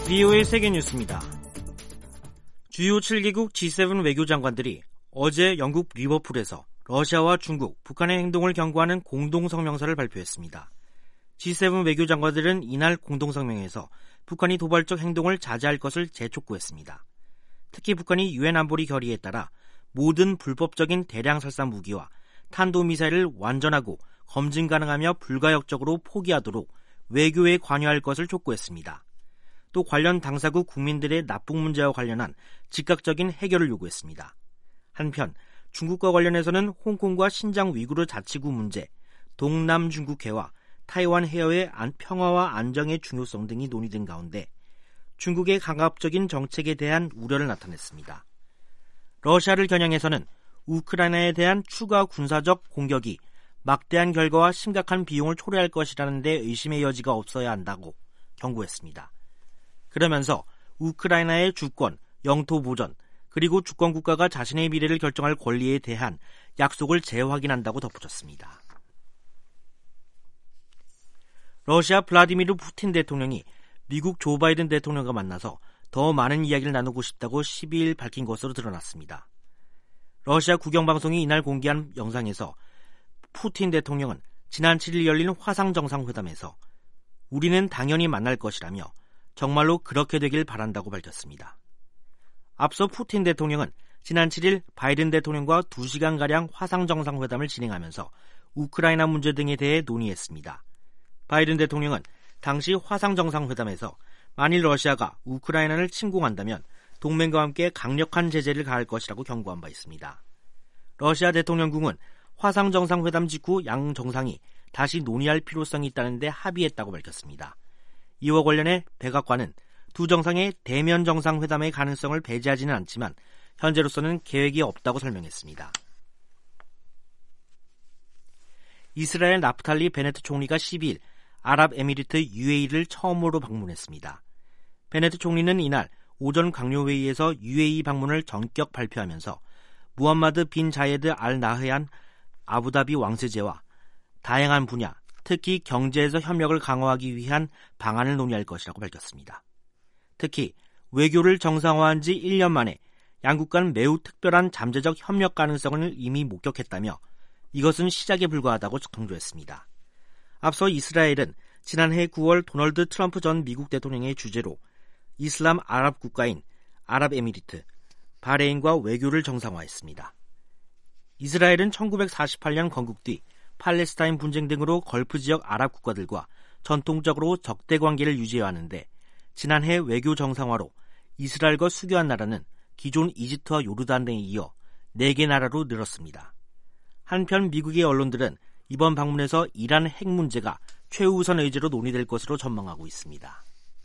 VOA 세계뉴스입니다. 주요 7개국 G7 외교장관들이 어제 영국 리버풀에서 러시아와 중국, 북한의 행동을 경고하는 공동성명서를 발표했습니다. G7 외교장관들은 이날 공동성명에서 북한이 도발적 행동을 자제할 것을 재촉구했습니다. 특히 북한이 유엔 안보리 결의에 따라 모든 불법적인 대량 살상 무기와 탄도미사일을 완전하고 검증 가능하며 불가역적으로 포기하도록 외교에 관여할 것을 촉구했습니다. 또 관련 당사국 국민들의 납북 문제와 관련한 즉각적인 해결을 요구했습니다. 한편 중국과 관련해서는 홍콩과 신장 위구르 자치구 문제, 동남 중국해와 타이완 해협의 평화와 안정의 중요성 등이 논의된 가운데 중국의 강압적인 정책에 대한 우려를 나타냈습니다. 러시아를 겨냥해서는 우크라이나에 대한 추가 군사적 공격이 막대한 결과와 심각한 비용을 초래할 것이라는 데 의심의 여지가 없어야 한다고 경고했습니다. 그러면서 우크라이나의 주권, 영토 보전, 그리고 주권 국가가 자신의 미래를 결정할 권리에 대한 약속을 재확인한다고 덧붙였습니다. 러시아 블라디미르 푸틴 대통령이 미국 조 바이든 대통령과 만나서 더 많은 이야기를 나누고 싶다고 12일 밝힌 것으로 드러났습니다. 러시아 국영방송이 이날 공개한 영상에서 푸틴 대통령은 지난 7일 열린 화상 정상회담에서 우리는 당연히 만날 것이라며 정말로 그렇게 되길 바란다고 밝혔습니다. 앞서 푸틴 대통령은 지난 7일 바이든 대통령과 2시간가량 화상 정상회담을 진행하면서 우크라이나 문제 등에 대해 논의했습니다. 바이든 대통령은 당시 화상 정상회담에서 만일 러시아가 우크라이나를 침공한다면 동맹과 함께 강력한 제재를 가할 것이라고 경고한 바 있습니다. 러시아 대통령궁은 화상 정상회담 직후 양 정상이 다시 논의할 필요성이 있다는 데 합의했다고 밝혔습니다. 이와 관련해 백악관은 두 정상의 대면 정상회담의 가능성을 배제하지는 않지만 현재로서는 계획이 없다고 설명했습니다. 이스라엘 나프탈리 베네트 총리가 12일 아랍에미리트 UAE를 처음으로 방문했습니다. 베네트 총리는 이날 오전 강요회의에서 UAE 방문을 전격 발표하면서 무함마드 빈 자예드 알 나흐얀 아부다비 왕세제와 다양한 분야, 특히 경제에서 협력을 강화하기 위한 방안을 논의할 것이라고 밝혔습니다. 특히 외교를 정상화한 지 1년 만에 양국 간 매우 특별한 잠재적 협력 가능성을 이미 목격했다며 이것은 시작에 불과하다고 강조했습니다. 앞서 이스라엘은 지난해 9월 도널드 트럼프 전 미국 대통령의 주재로 이슬람 아랍 국가인 아랍에미리트, 바레인과 외교를 정상화했습니다. 이스라엘은 1948년 건국 뒤 팔레스타인 분쟁 등으로 걸프 지역 아랍 국가들과 전통적으로 적대 관계를 유지해왔는데 지난해 외교 정상화로 이스라엘과 수교한 나라는 기존 이집트와 요르단 등에 이어 4개 나라로 늘었습니다. 한편 미국의 언론들은 이번 방문에서 이란 핵 문제가 최우선 의제로 논의될 것으로 전망하고 있습니다.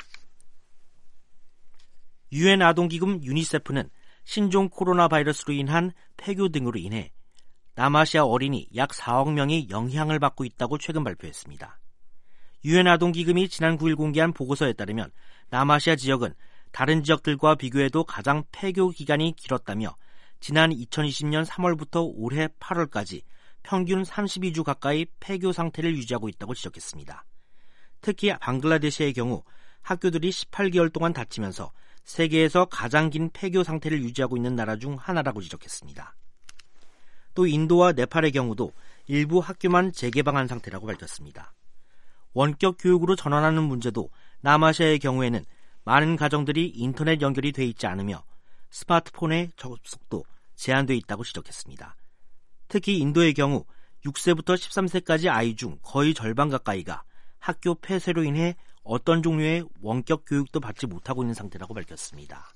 유엔 아동기금 유니세프는 신종 코로나 바이러스로 인한 폐교 등으로 인해 남아시아 어린이 약 4억 명이 영향을 받고 있다고 최근 발표했습니다. 유엔 아동기금이 지난 9일 공개한 보고서에 따르면 남아시아 지역은 다른 지역들과 비교해도 가장 폐교 기간이 길었다며 지난 2020년 3월부터 올해 8월까지 평균 32주 가까이 폐교 상태를 유지하고 있다고 지적했습니다. 특히 방글라데시의 경우 학교들이 18개월 동안 닫히면서 세계에서 가장 긴 폐교 상태를 유지하고 있는 나라 중 하나라고 지적했습니다. 또 인도와 네팔의 경우도 일부 학교만 재개방한 상태라고 밝혔습니다. 원격 교육으로 전환하는 문제도 남아시아의 경우에는 많은 가정들이 인터넷 연결이 돼 있지 않으며 스마트폰의 접속도 제한돼 있다고 지적했습니다. 특히 인도의 경우 6세부터 13세까지 아이 중 거의 절반 가까이가 학교 폐쇄로 인해 어떤 종류의 원격 교육도 받지 못하고 있는 상태라고 밝혔습니다.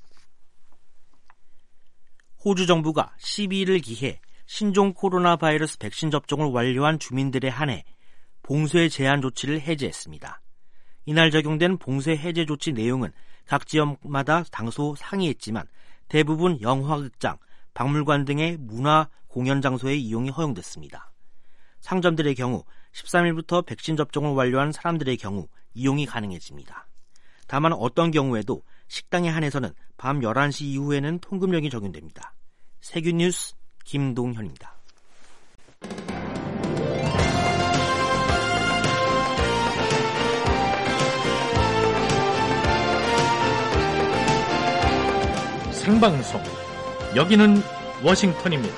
호주 정부가 12일을 기해 신종 코로나 바이러스 백신 접종을 완료한 주민들에 한해 봉쇄 제한 조치를 해제했습니다. 이날 적용된 봉쇄 해제 조치 내용은 각 지역마다 당소 상이했지만 대부분 영화극장, 박물관 등의 문화 공연 장소의 이용이 허용됐습니다. 상점들의 경우 13일부터 백신 접종을 완료한 사람들의 경우 이용이 가능해집니다. 다만 어떤 경우에도 식당에 한해서는 밤 11시 이후에는 통금령이 적용됩니다. 세균뉴스 김동현입니다. 생방송. 여기는 워싱턴입니다.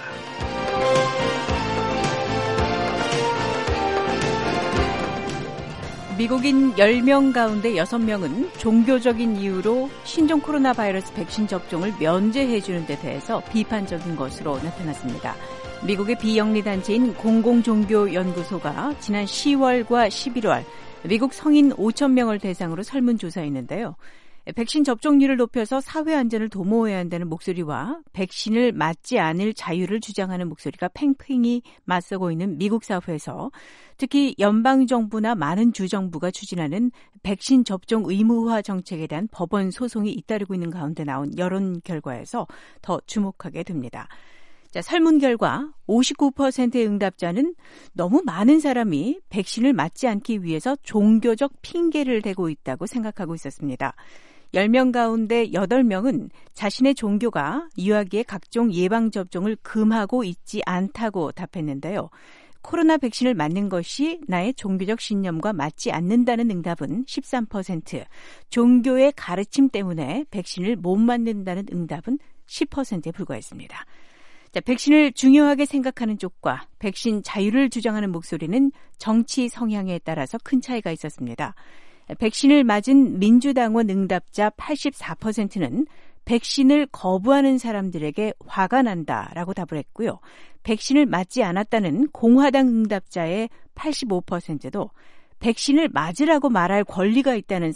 미국인 10명 가운데 6명은 종교적인 이유로 신종 코로나 바이러스 백신 접종을 면제해주는 데 대해서 비판적인 것으로 나타났습니다. 미국의 비영리단체인 공공종교연구소가 지난 10월과 11월 미국 성인 5,000명을 대상으로 설문조사했는데요. 백신 접종률을 높여서 사회 안전을 도모해야 한다는 목소리와 백신을 맞지 않을 자유를 주장하는 목소리가 팽팽히 맞서고 있는 미국 사회에서 특히 연방정부나 많은 주정부가 추진하는 백신 접종 의무화 정책에 대한 법원 소송이 잇따르고 있는 가운데 나온 여론 결과에서 더 주목하게 됩니다. 자, 설문 결과 59%의 응답자는 너무 많은 사람이 백신을 맞지 않기 위해서 종교적 핑계를 대고 있다고 생각하고 있었습니다. 10명 가운데 8명은 자신의 종교가 이와기에 각종 예방접종을 금하고 있지 않다고 답했는데요. 코로나 백신을 맞는 것이 나의 종교적 신념과 맞지 않는다는 응답은 13%, 종교의 가르침 때문에 백신을 못 맞는다는 응답은 10%에 불과했습니다. 자, 백신을 중요하게 생각하는 쪽과 백신 자유를 주장하는 목소리는 정치 성향에 따라서 큰 차이가 있었습니다. 백신을 맞은 민주당원 응답자 84%는 백신을 거부하는 사람들에게 화가 난다라고 답을 했고요. 백신을 맞지 않았다는 공화당 응답자의 85%도 백신을 맞으라고 말할 권리가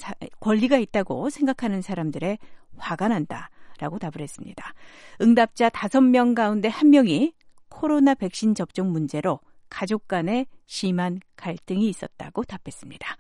있다고 생각하는 사람들의 화가 난다라고 답을 했습니다. 응답자 5명 가운데 1명이 코로나 백신 접종 문제로 가족 간에 심한 갈등이 있었다고 답했습니다.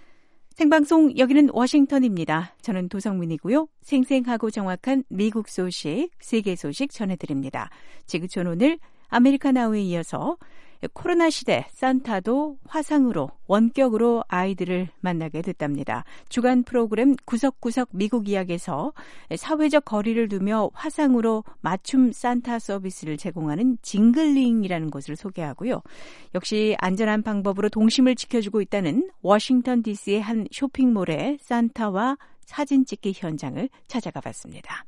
생방송 여기는 워싱턴입니다. 저는 도성민이고요. 생생하고 정확한 미국 소식, 세계 소식 전해드립니다. 지구촌 오늘 아메리카 나우에 이어서 코로나 시대 산타도 화상으로 원격으로 아이들을 만나게 됐답니다. 주간 프로그램 구석구석 미국 이야기에서 사회적 거리를 두며 화상으로 맞춤 산타 서비스를 제공하는 징글링이라는 곳을 소개하고요. 역시 안전한 방법으로 동심을 지켜주고 있다는 워싱턴 DC의 한 쇼핑몰의 산타와 사진 찍기 현장을 찾아가 봤습니다.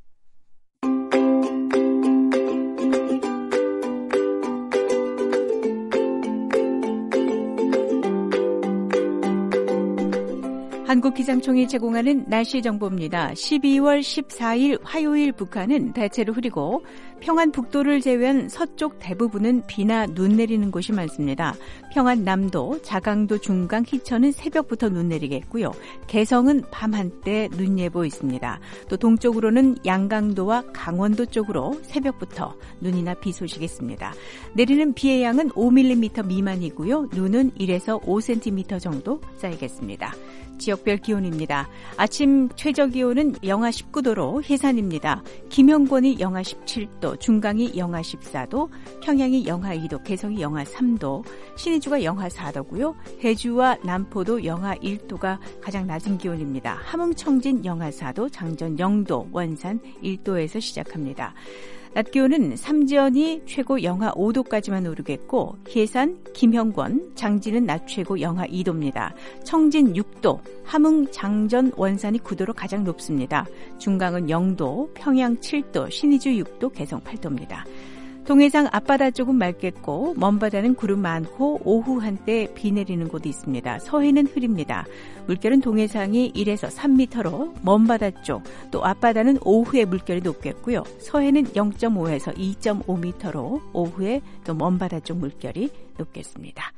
한국기상청이 제공하는 날씨 정보입니다. 12월 14일 화요일 북한은 대체로 흐리고 평안북도를 제외한 서쪽 대부분은 비나 눈 내리는 곳이 많습니다. 평안남도, 자강도, 중강, 희천은 새벽부터 눈 내리겠고요. 개성은 밤 한때 눈 예보 있습니다. 또 동쪽으로는 양강도와 강원도 쪽으로 새벽부터 눈이나 비 소식이 있습니다. 내리는 비의 양은 5mm 미만이고요. 눈은 1에서 5cm 정도 쌓이겠습니다. 지역별 기온입니다. 아침 최저 기온은 영하 19도로 해산입니다. 김영권이 영하 17도, 중강이 영하 14도, 평양이 영하 2도, 개성이 영하 3도, 신의주가 영하 4도고요. 해주와 남포도 영하 1도가 가장 낮은 기온입니다. 함흥, 청진 영하 4도, 장전 0도, 원산 1도에서 시작합니다. 낮 기온은 삼지연이 최고 영하 5도까지만 오르겠고 해산, 김형권, 장진은 낮 최고 영하 2도입니다. 청진 6도, 함흥, 장전, 원산이 9도로 가장 높습니다. 중강은 0도, 평양 7도, 신의주 6도, 개성 8도입니다. 동해상 앞바다 쪽은 맑겠고 먼바다는 구름 많고 오후 한때 비 내리는 곳이 있습니다. 서해는 흐립니다. 물결은 동해상이 1에서 3m로 먼바다 쪽, 또 앞바다는 오후에 물결이 높겠고요. 서해는 0.5에서 2.5m로 오후에 또 먼바다 쪽 물결이 높겠습니다.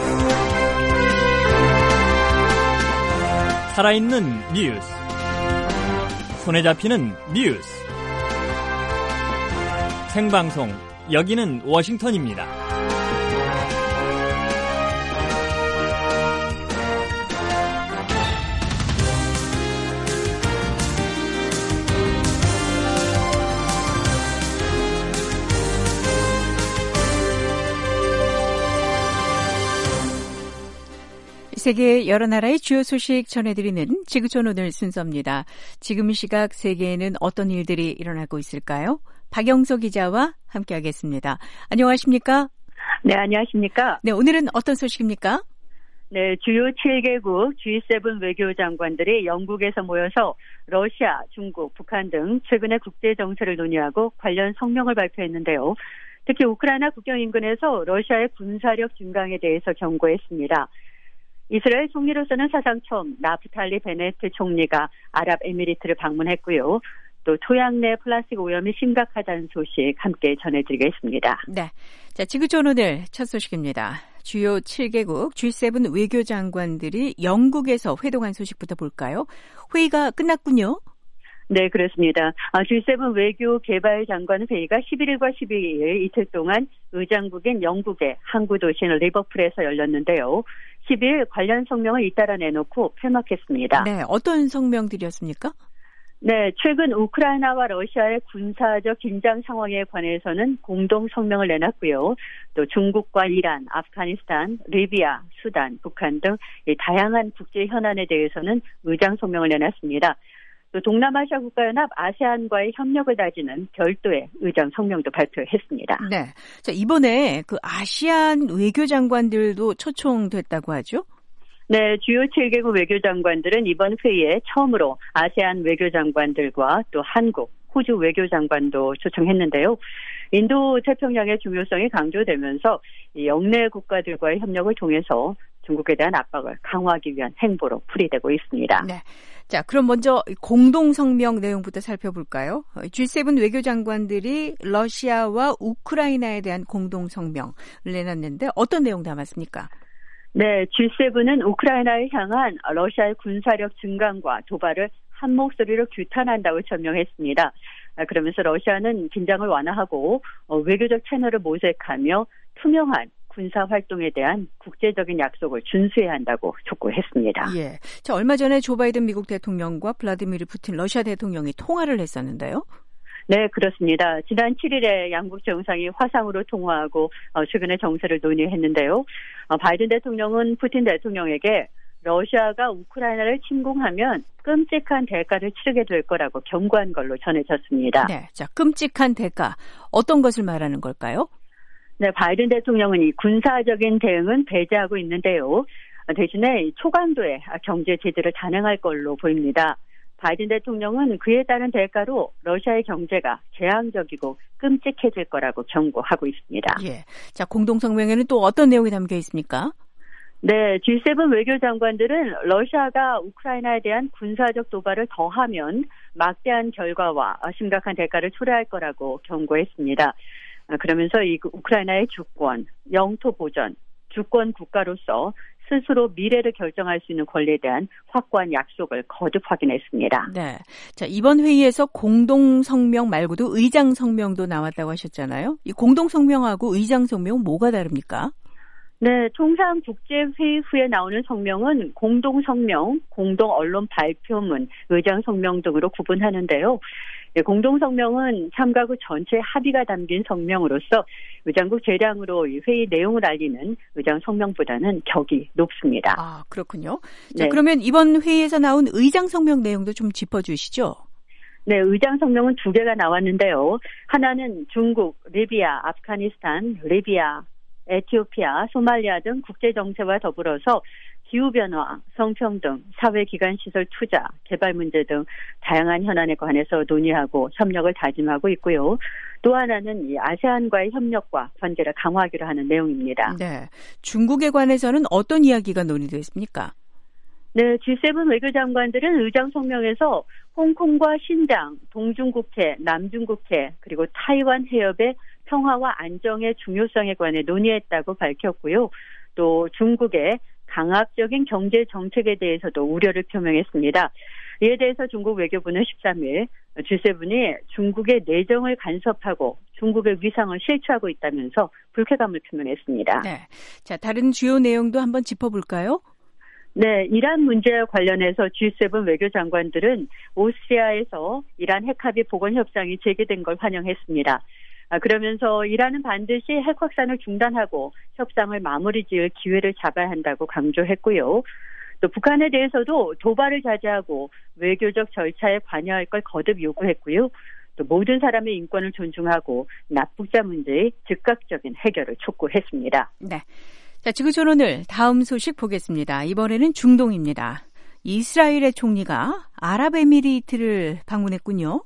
살아있는 뉴스, 손에 잡히는 뉴스, 생방송 여기는 워싱턴입니다. 세계 여러 나라의 주요 소식 전해드리는 지구촌 오늘 순서입니다. 지금 시각 세계에는 어떤 일들이 일어나고 있을까요? 박영서 기자와 함께하겠습니다. 안녕하십니까? 네, 안녕하십니까? 네, 오늘은 어떤 소식입니까? 네, 주요 7개국 G7 외교장관들이 영국에서 모여서 러시아, 중국, 북한 등 최근의 국제 정세를 논의하고 관련 성명을 발표했는데요. 특히 우크라이나 국경 인근에서 러시아의 군사력 증강에 대해서 경고했습니다. 이스라엘 총리로서는 사상 처음 나프탈리 베네트 총리가 아랍에미리트를 방문했고요. 또 토양 내 플라스틱 오염이 심각하다는 소식 함께 전해드리겠습니다. 네, 자 지구촌 오늘 첫 소식입니다. 주요 7개국 G7 외교장관들이 영국에서 회동한 소식부터 볼까요? 회의가 끝났군요. 네, 그렇습니다. G7 외교 개발 장관 회의가 11일과 12일 이틀 동안 의장국인 영국의 항구 도시인 리버풀에서 열렸는데요. 12일 관련 성명을 잇따라 내놓고 폐막했습니다. 네, 어떤 성명들이었습니까? 네, 최근 우크라이나와 러시아의 군사적 긴장 상황에 관해서는 공동 성명을 내놨고요. 또 중국과 이란, 아프가니스탄, 리비아, 수단, 북한 등 다양한 국제 현안에 대해서는 의장 성명을 내놨습니다. 또 동남아시아 국가연합 아세안과의 협력을 다지는 별도의 의장 성명도 발표했습니다. 네, 자 이번에 그 아시안 외교장관들도 초청됐다고 하죠? 네, 주요 7개국 외교장관들은 이번 회의에 처음으로 아세안 외교장관들과 또 한국, 호주 외교장관도 초청했는데요. 인도 태평양의 중요성이 강조되면서 영내 국가들과의 협력을 통해서 중국에 대한 압박을 강화하기 위한 행보로 풀이되고 있습니다. 네. 자, 그럼 먼저 공동성명 내용부터 살펴볼까요? G7 외교장관들이 러시아와 우크라이나에 대한 공동성명을 내놨는데 어떤 내용 담았습니까? 네, G7은 우크라이나를 향한 러시아의 군사력 증강과 도발을 한 목소리로 규탄한다고 전명했습니다. 그러면서 러시아는 긴장을 완화하고 외교적 채널을 모색하며 투명한 군사 활동에 대한 국제적인 약속을 준수해야 한다고 촉구했습니다. 예. 자, 얼마 전에 조 바이든 미국 대통령과 블라디미르 푸틴 러시아 대통령이 통화를 했었는데요. 네, 그렇습니다. 지난 7일에 양국 정상이 화상으로 통화하고 최근의 정세를 논의했는데요. 바이든 대통령은 푸틴 대통령에게 러시아가 우크라이나를 침공하면 끔찍한 대가를 치르게 될 거라고 경고한 걸로 전해졌습니다. 네, 자, 끔찍한 대가 어떤 것을 말하는 걸까요? 네, 바이든 대통령은 이 군사적인 대응은 배제하고 있는데요. 대신에 초강도의 경제 제재를 단행할 걸로 보입니다. 바이든 대통령은 그에 따른 대가로 러시아의 경제가 재앙적이고 끔찍해질 거라고 경고하고 있습니다. 예. 자, 공동성명에는 또 어떤 내용이 담겨 있습니까? 네, G7 외교장관들은 러시아가 우크라이나에 대한 군사적 도발을 더하면 막대한 결과와 심각한 대가를 초래할 거라고 경고했습니다. 그러면서 이 우크라이나의 주권, 영토 보전, 주권 국가로서 스스로 미래를 결정할 수 있는 권리에 대한 확고한 약속을 거듭 확인했습니다. 네. 자, 이번 회의에서 공동성명 말고도 의장성명도 나왔다고 하셨잖아요. 이 공동성명하고 의장성명은 뭐가 다릅니까? 네, 통상 국제회의 후에 나오는 성명은 공동성명, 공동언론 발표문, 의장성명 등으로 구분하는데요. 네, 공동성명은 참가국 전체 합의가 담긴 성명으로서 의장국 재량으로 회의 내용을 알리는 의장성명보다는 격이 높습니다. 아, 그렇군요. 자, 네. 그러면 이번 회의에서 나온 의장성명 내용도 좀 짚어주시죠. 네, 의장성명은 2개가 나왔는데요. 하나는 중국, 리비아, 아프가니스탄, 리비아, 에티오피아, 소말리아 등 국제정세와 더불어서 기후변화, 성평등, 사회기관시설 투자, 개발 문제 등 다양한 현안에 관해서 논의하고 협력을 다짐하고 있고요. 또 하나는 이 아세안과의 협력과 관계를 강화하기로 하는 내용입니다. 네, 중국에 관해서는 어떤 이야기가 논의됐습니까? 네, G7 외교장관들은 의장성명에서 홍콩과 신장, 동중국해, 남중국해, 그리고 타이완 해협의 평화와 안정의 중요성에 관해 논의했다고 밝혔고요. 또 중국의 강압적인 경제 정책에 대해서도 우려를 표명했습니다. 이에 대해서 중국 외교부는 13일 G7이 중국의 내정을 간섭하고 중국의 위상을 실추하고 있다면서 불쾌감을 표명했습니다. 네, 자, 다른 주요 내용도 한번 짚어볼까요? 네, 이란 문제와 관련해서 G7 외교장관들은 오스트리아에서 이란 핵합의 복원협상이 재개된 걸 환영했습니다. 그러면서 이란은 반드시 핵 확산을 중단하고 협상을 마무리 지을 기회를 잡아야 한다고 강조했고요. 또 북한에 대해서도 도발을 자제하고 외교적 절차에 관여할 걸 거듭 요구했고요. 또 모든 사람의 인권을 존중하고 납북자 문제의 즉각적인 해결을 촉구했습니다. 네. 자, 지구촌 오늘 다음 소식 보겠습니다. 이번에는 중동입니다. 이스라엘의 총리가 아랍에미리트를 방문했군요.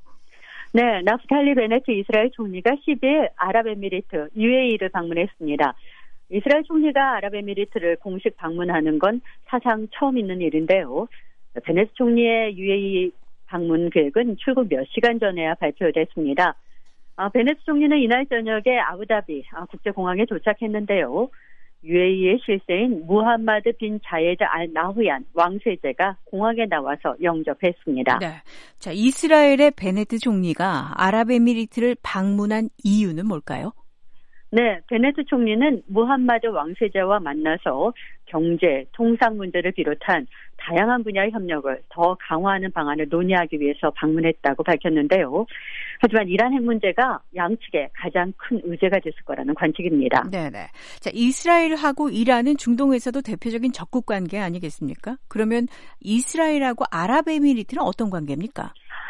네, 나프탈리 베네트 이스라엘 총리가 10일 아랍에미리트 UAE를 방문했습니다. 이스라엘 총리가 아랍에미리트를 공식 방문하는 건 사상 처음 있는 일인데요. 베네트 총리의 UAE 방문 계획은 출국 몇 시간 전에야 발표됐습니다. 베네트 총리는 이날 저녁에 아부다비 국제공항에 도착했는데요. UAE의 실세인 무함마드 빈 자예드 알 나후얀 왕세제가 공항에 나와서 영접했습니다. 네. 자, 이스라엘의 베네트 총리가 아랍에미리트를 방문한 이유는 뭘까요? 네, 베네트 총리는 무함마드 왕세자와 만나서 경제, 통상 문제를 비롯한 다양한 분야의 협력을 더 강화하는 방안을 논의하기 위해서 방문했다고 밝혔는데요. 하지만 이란 핵 문제가 양측의 가장 큰 의제가 됐을 거라는 관측입니다. 네네. 자, 이스라엘하고 이란은 중동에서도 대표적인 적국 관계 아니겠습니까? 그러면 이스라엘하고 아랍에미리트는 어떤 관계입니까?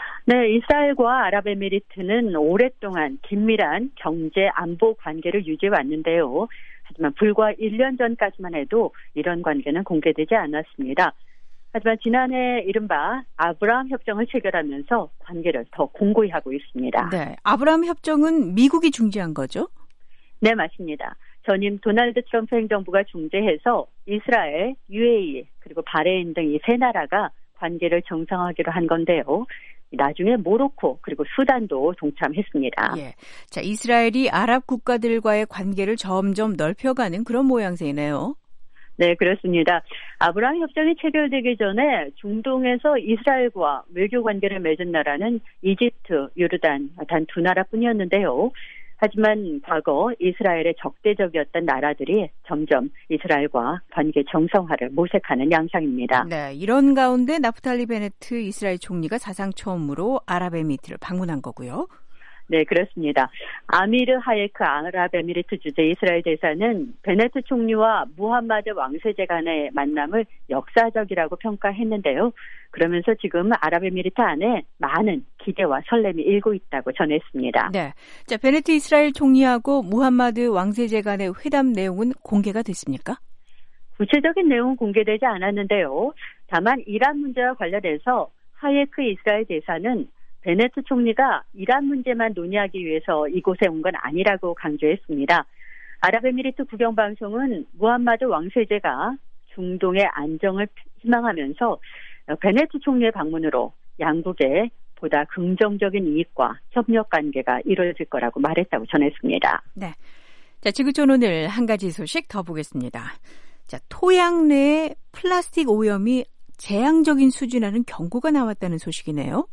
네, 이스라엘과 아랍에미리트는 오랫동안 긴밀한 경제 안보 관계를 유지해 왔는데요. 하지만 불과 1년 전까지만 해도 이런 관계는 공개되지 않았습니다. 하지만 지난해 이른바 아브라함 협정을 체결하면서 관계를 더 공고히 하고 있습니다. 네, 아브라함 협정은 미국이 중재한 거죠? 네, 맞습니다. 전임 도널드 트럼프 행정부가 중재해서 이스라엘, UAE 그리고 바레인 등 이 세 나라가 관계를 정상화하기로 한 건데요. 나중에 모로코 그리고 수단도 동참했습니다. 예. 자, 이스라엘이 아랍 국가들과의 관계를 점점 넓혀가는 그런 모양새이네요. 네, 그렇습니다. 아브라함 협정이 체결되기 전에 중동에서 이스라엘과 외교 관계를 맺은 나라는 이집트, 요르단 단 두 나라뿐이었는데요. 하지만 과거 이스라엘의 적대적이었던 나라들이 점점 이스라엘과 관계 정상화를 모색하는 양상입니다. 네, 이런 가운데 나프탈리 베네트 이스라엘 총리가 사상 처음으로 아랍에미리트를 방문한 거고요. 네, 그렇습니다. 아미르 하예크 아랍에미리트 주재 이스라엘 대사는 베네트 총리와 무함마드 왕세제 간의 만남을 역사적이라고 평가했는데요. 그러면서 지금 아랍에미리트 안에 많은 기대와 설렘이 일고 있다고 전했습니다. 네, 자, 베네트 이스라엘 총리하고 무함마드 왕세제 간의 회담 내용은 공개가 됐습니까? 구체적인 내용은 공개되지 않았는데요. 다만 이란 문제와 관련해서 하예크 이스라엘 대사는 베네트 총리가 이란 문제만 논의하기 위해서 이곳에 온 건 아니라고 강조했습니다. 아랍에미리트 국영방송은 무함마드 왕세제가 중동의 안정을 희망하면서 베네트 총리의 방문으로 양국의 보다 긍정적인 이익과 협력 관계가 이루어질 거라고 말했다고 전했습니다. 네. 자, 지구촌 오늘 한 가지 소식 더 보겠습니다. 자, 토양 내에 플라스틱 오염이 재앙적인 수준이라는 경고가 나왔다는 소식이네요.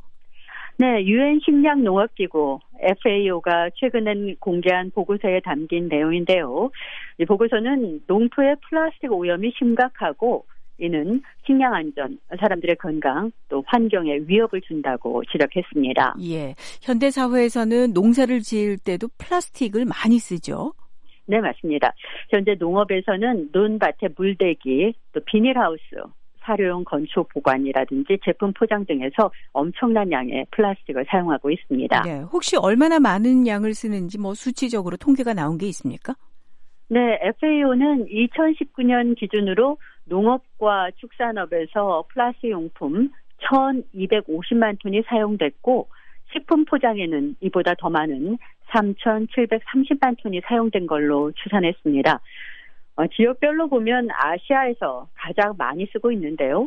네, 유엔 식량농업기구 FAO가 최근에 공개한 보고서에 담긴 내용인데요. 이 보고서는 농토의 플라스틱 오염이 심각하고 이는 식량 안전, 사람들의 건강, 또 환경에 위협을 준다고 지적했습니다. 예, 현대 사회에서는 농사를 지을 때도 플라스틱을 많이 쓰죠. 네, 맞습니다. 현재 농업에서는 논밭에 물대기, 또 비닐하우스, 사료용 건축 보관이라든지 제품 포장 등에서 엄청난 양의 플라스틱을 사용하고 있습니다. 네, 혹시 얼마나 많은 양을 쓰는지 수치적으로 통계가 나온 게 있습니까? 네, FAO는 2019년 기준으로 농업과 축산업에서 플라스틱 용품 1,250만 톤이 사용됐고 식품 포장에는 이보다 더 많은 3,730만 톤이 사용된 걸로 추산했습니다. 지역별로 보면 아시아에서 가장 많이 쓰고 있는데요.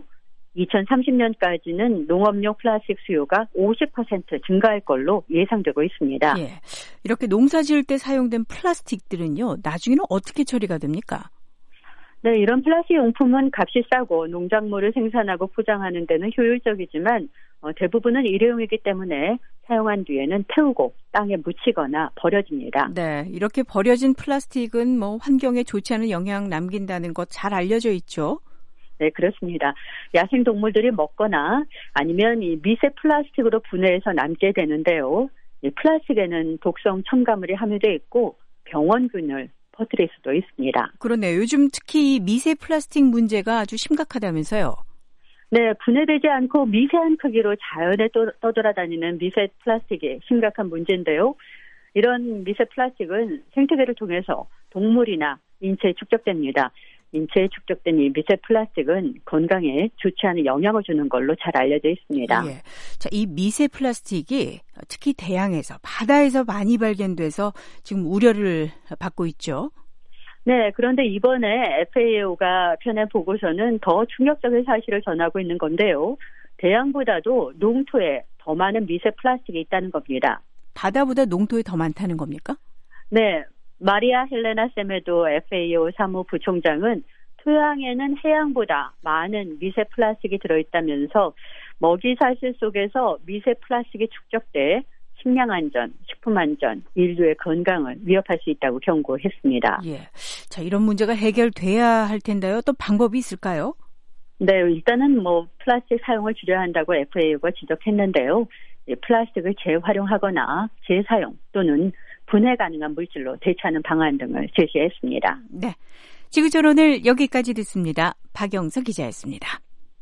2030년까지는 농업용 플라스틱 수요가 50% 증가할 걸로 예상되고 있습니다. 예, 이렇게 농사 지을 때 사용된 플라스틱들은요, 나중에는 어떻게 처리가 됩니까? 네, 이런 플라스틱 용품은 값이 싸고 농작물을 생산하고 포장하는 데는 효율적이지만 대부분은 일회용이기 때문에 사용한 뒤에는 태우고 땅에 묻히거나 버려집니다. 네, 이렇게 버려진 플라스틱은 환경에 좋지 않은 영향 남긴다는 것 잘 알려져 있죠. 네, 그렇습니다. 야생 동물들이 먹거나 아니면 이 미세 플라스틱으로 분해해서 남게 되는데요. 이 플라스틱에는 독성 첨가물이 함유되어 있고 병원균을 퍼뜨릴 수도 있습니다. 그러네요. 요즘 특히 미세 플라스틱 문제가 아주 심각하다면서요. 네, 분해되지 않고 미세한 크기로 자연에 떠돌아다니는 미세 플라스틱이 심각한 문제인데요. 이런 미세 플라스틱은 생태계를 통해서 동물이나 인체에 축적됩니다. 인체에 축적된 이 미세 플라스틱은 건강에 좋지 않은 영향을 주는 걸로 잘 알려져 있습니다. 예. 자, 이 미세 플라스틱이 특히 대양에서, 바다에서 많이 발견돼서 지금 우려를 받고 있죠. 네, 그런데 이번에 FAO가 펴낸 보고서는 더 충격적인 사실을 전하고 있는 건데요. 대양보다도 농토에 더 많은 미세 플라스틱이 있다는 겁니다. 바다보다 농토에 더 많다는 겁니까? 네, 마리아 헬레나 세메도 FAO 사무부총장은 토양에는 해양보다 많은 미세 플라스틱이 들어있다면서 먹이 사슬 속에서 미세 플라스틱이 축적돼 식량 안전, 식품 안전, 인류의 건강을 위협할 수 있다고 경고했습니다. 예. 자, 이런 문제가 해결돼야 할 텐데요. 또 방법이 있을까요? 네, 일단은 플라스틱 사용을 줄여야 한다고 FAO가 지적했는데요. 플라스틱을 재활용하거나 재사용 또는 분해 가능한 물질로 대체하는 방안 등을 제시했습니다. 네, 지구촌 여기까지 듣습니다. 박영석 기자였습니다.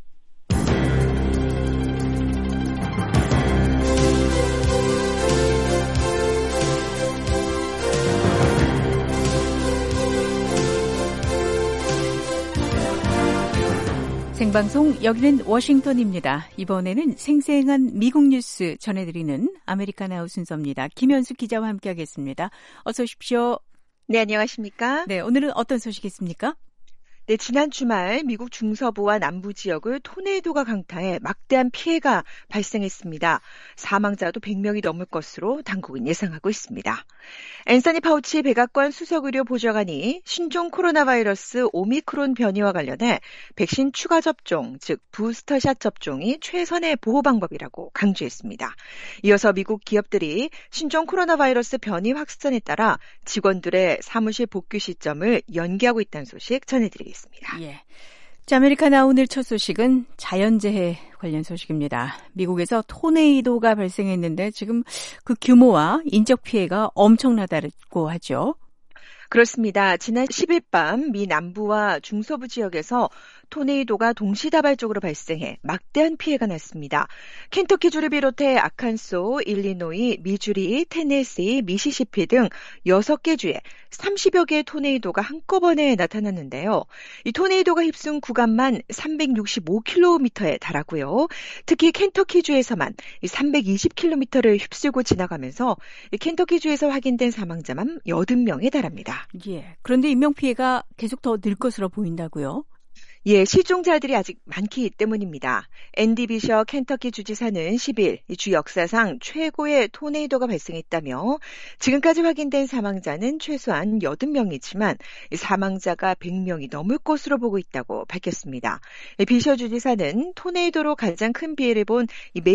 생방송 여기는 워싱턴입니다. 이번에는 생생한 미국 뉴스 전해드리는 아메리카나우 순서입니다. 김현숙 기자와 함께하겠습니다. 어서 오십시오. 네, 안녕하십니까? 네, 오늘은 어떤 소식이 있습니까? 네, 지난 주말 미국 중서부와 남부 지역을 토네이도가 강타해 막대한 피해가 발생했습니다. 사망자도 100명이 넘을 것으로 당국은 예상하고 있습니다. 앤서니 파우치 백악관 수석의료 보좌관이 신종 코로나 바이러스 오미크론 변이와 관련해 백신 추가 접종, 즉 부스터샷 접종이 최선의 보호 방법이라고 강조했습니다. 이어서 미국 기업들이 신종 코로나 바이러스 변이 확산에 따라 직원들의 사무실 복귀 시점을 연기하고 있다는 소식 전해드리겠습니다. 예. 자, 아메리카나 오늘 첫 소식은 자연재해 관련 소식입니다. 미국에서 토네이도가 발생했는데 지금 그 규모와 인적 피해가 엄청나다고 하죠. 그렇습니다. 지난 10일 밤 미 남부와 중서부 지역에서 토네이도가 동시다발적으로 발생해 막대한 피해가 났습니다. 켄터키주를 비롯해 아칸소, 일리노이, 미주리, 테네시, 미시시피 등 6개 주에 30여 개의 토네이도가 한꺼번에 나타났는데요. 이 토네이도가 휩쓴 구간만 365km에 달하고요. 특히 켄터키주에서만 320km를 휩쓸고 지나가면서 켄터키주에서 확인된 사망자만 80명에 달합니다. 예. 그런데 인명피해가 계속 더 늘 것으로 보인다고요? 예, 실종자들이 아직 많기 때문입니다. 앤디 비셔 켄터키 주지사는 10일 주 역사상 최고의 토네이도가 발생했다며 지금까지 확인된 사망자는 최소한 80명이지만 사망자가 100명이 넘을 것으로 보고 있다고 밝혔습니다. 비셔 주지사는 토네이도로 가장 큰 피해를 본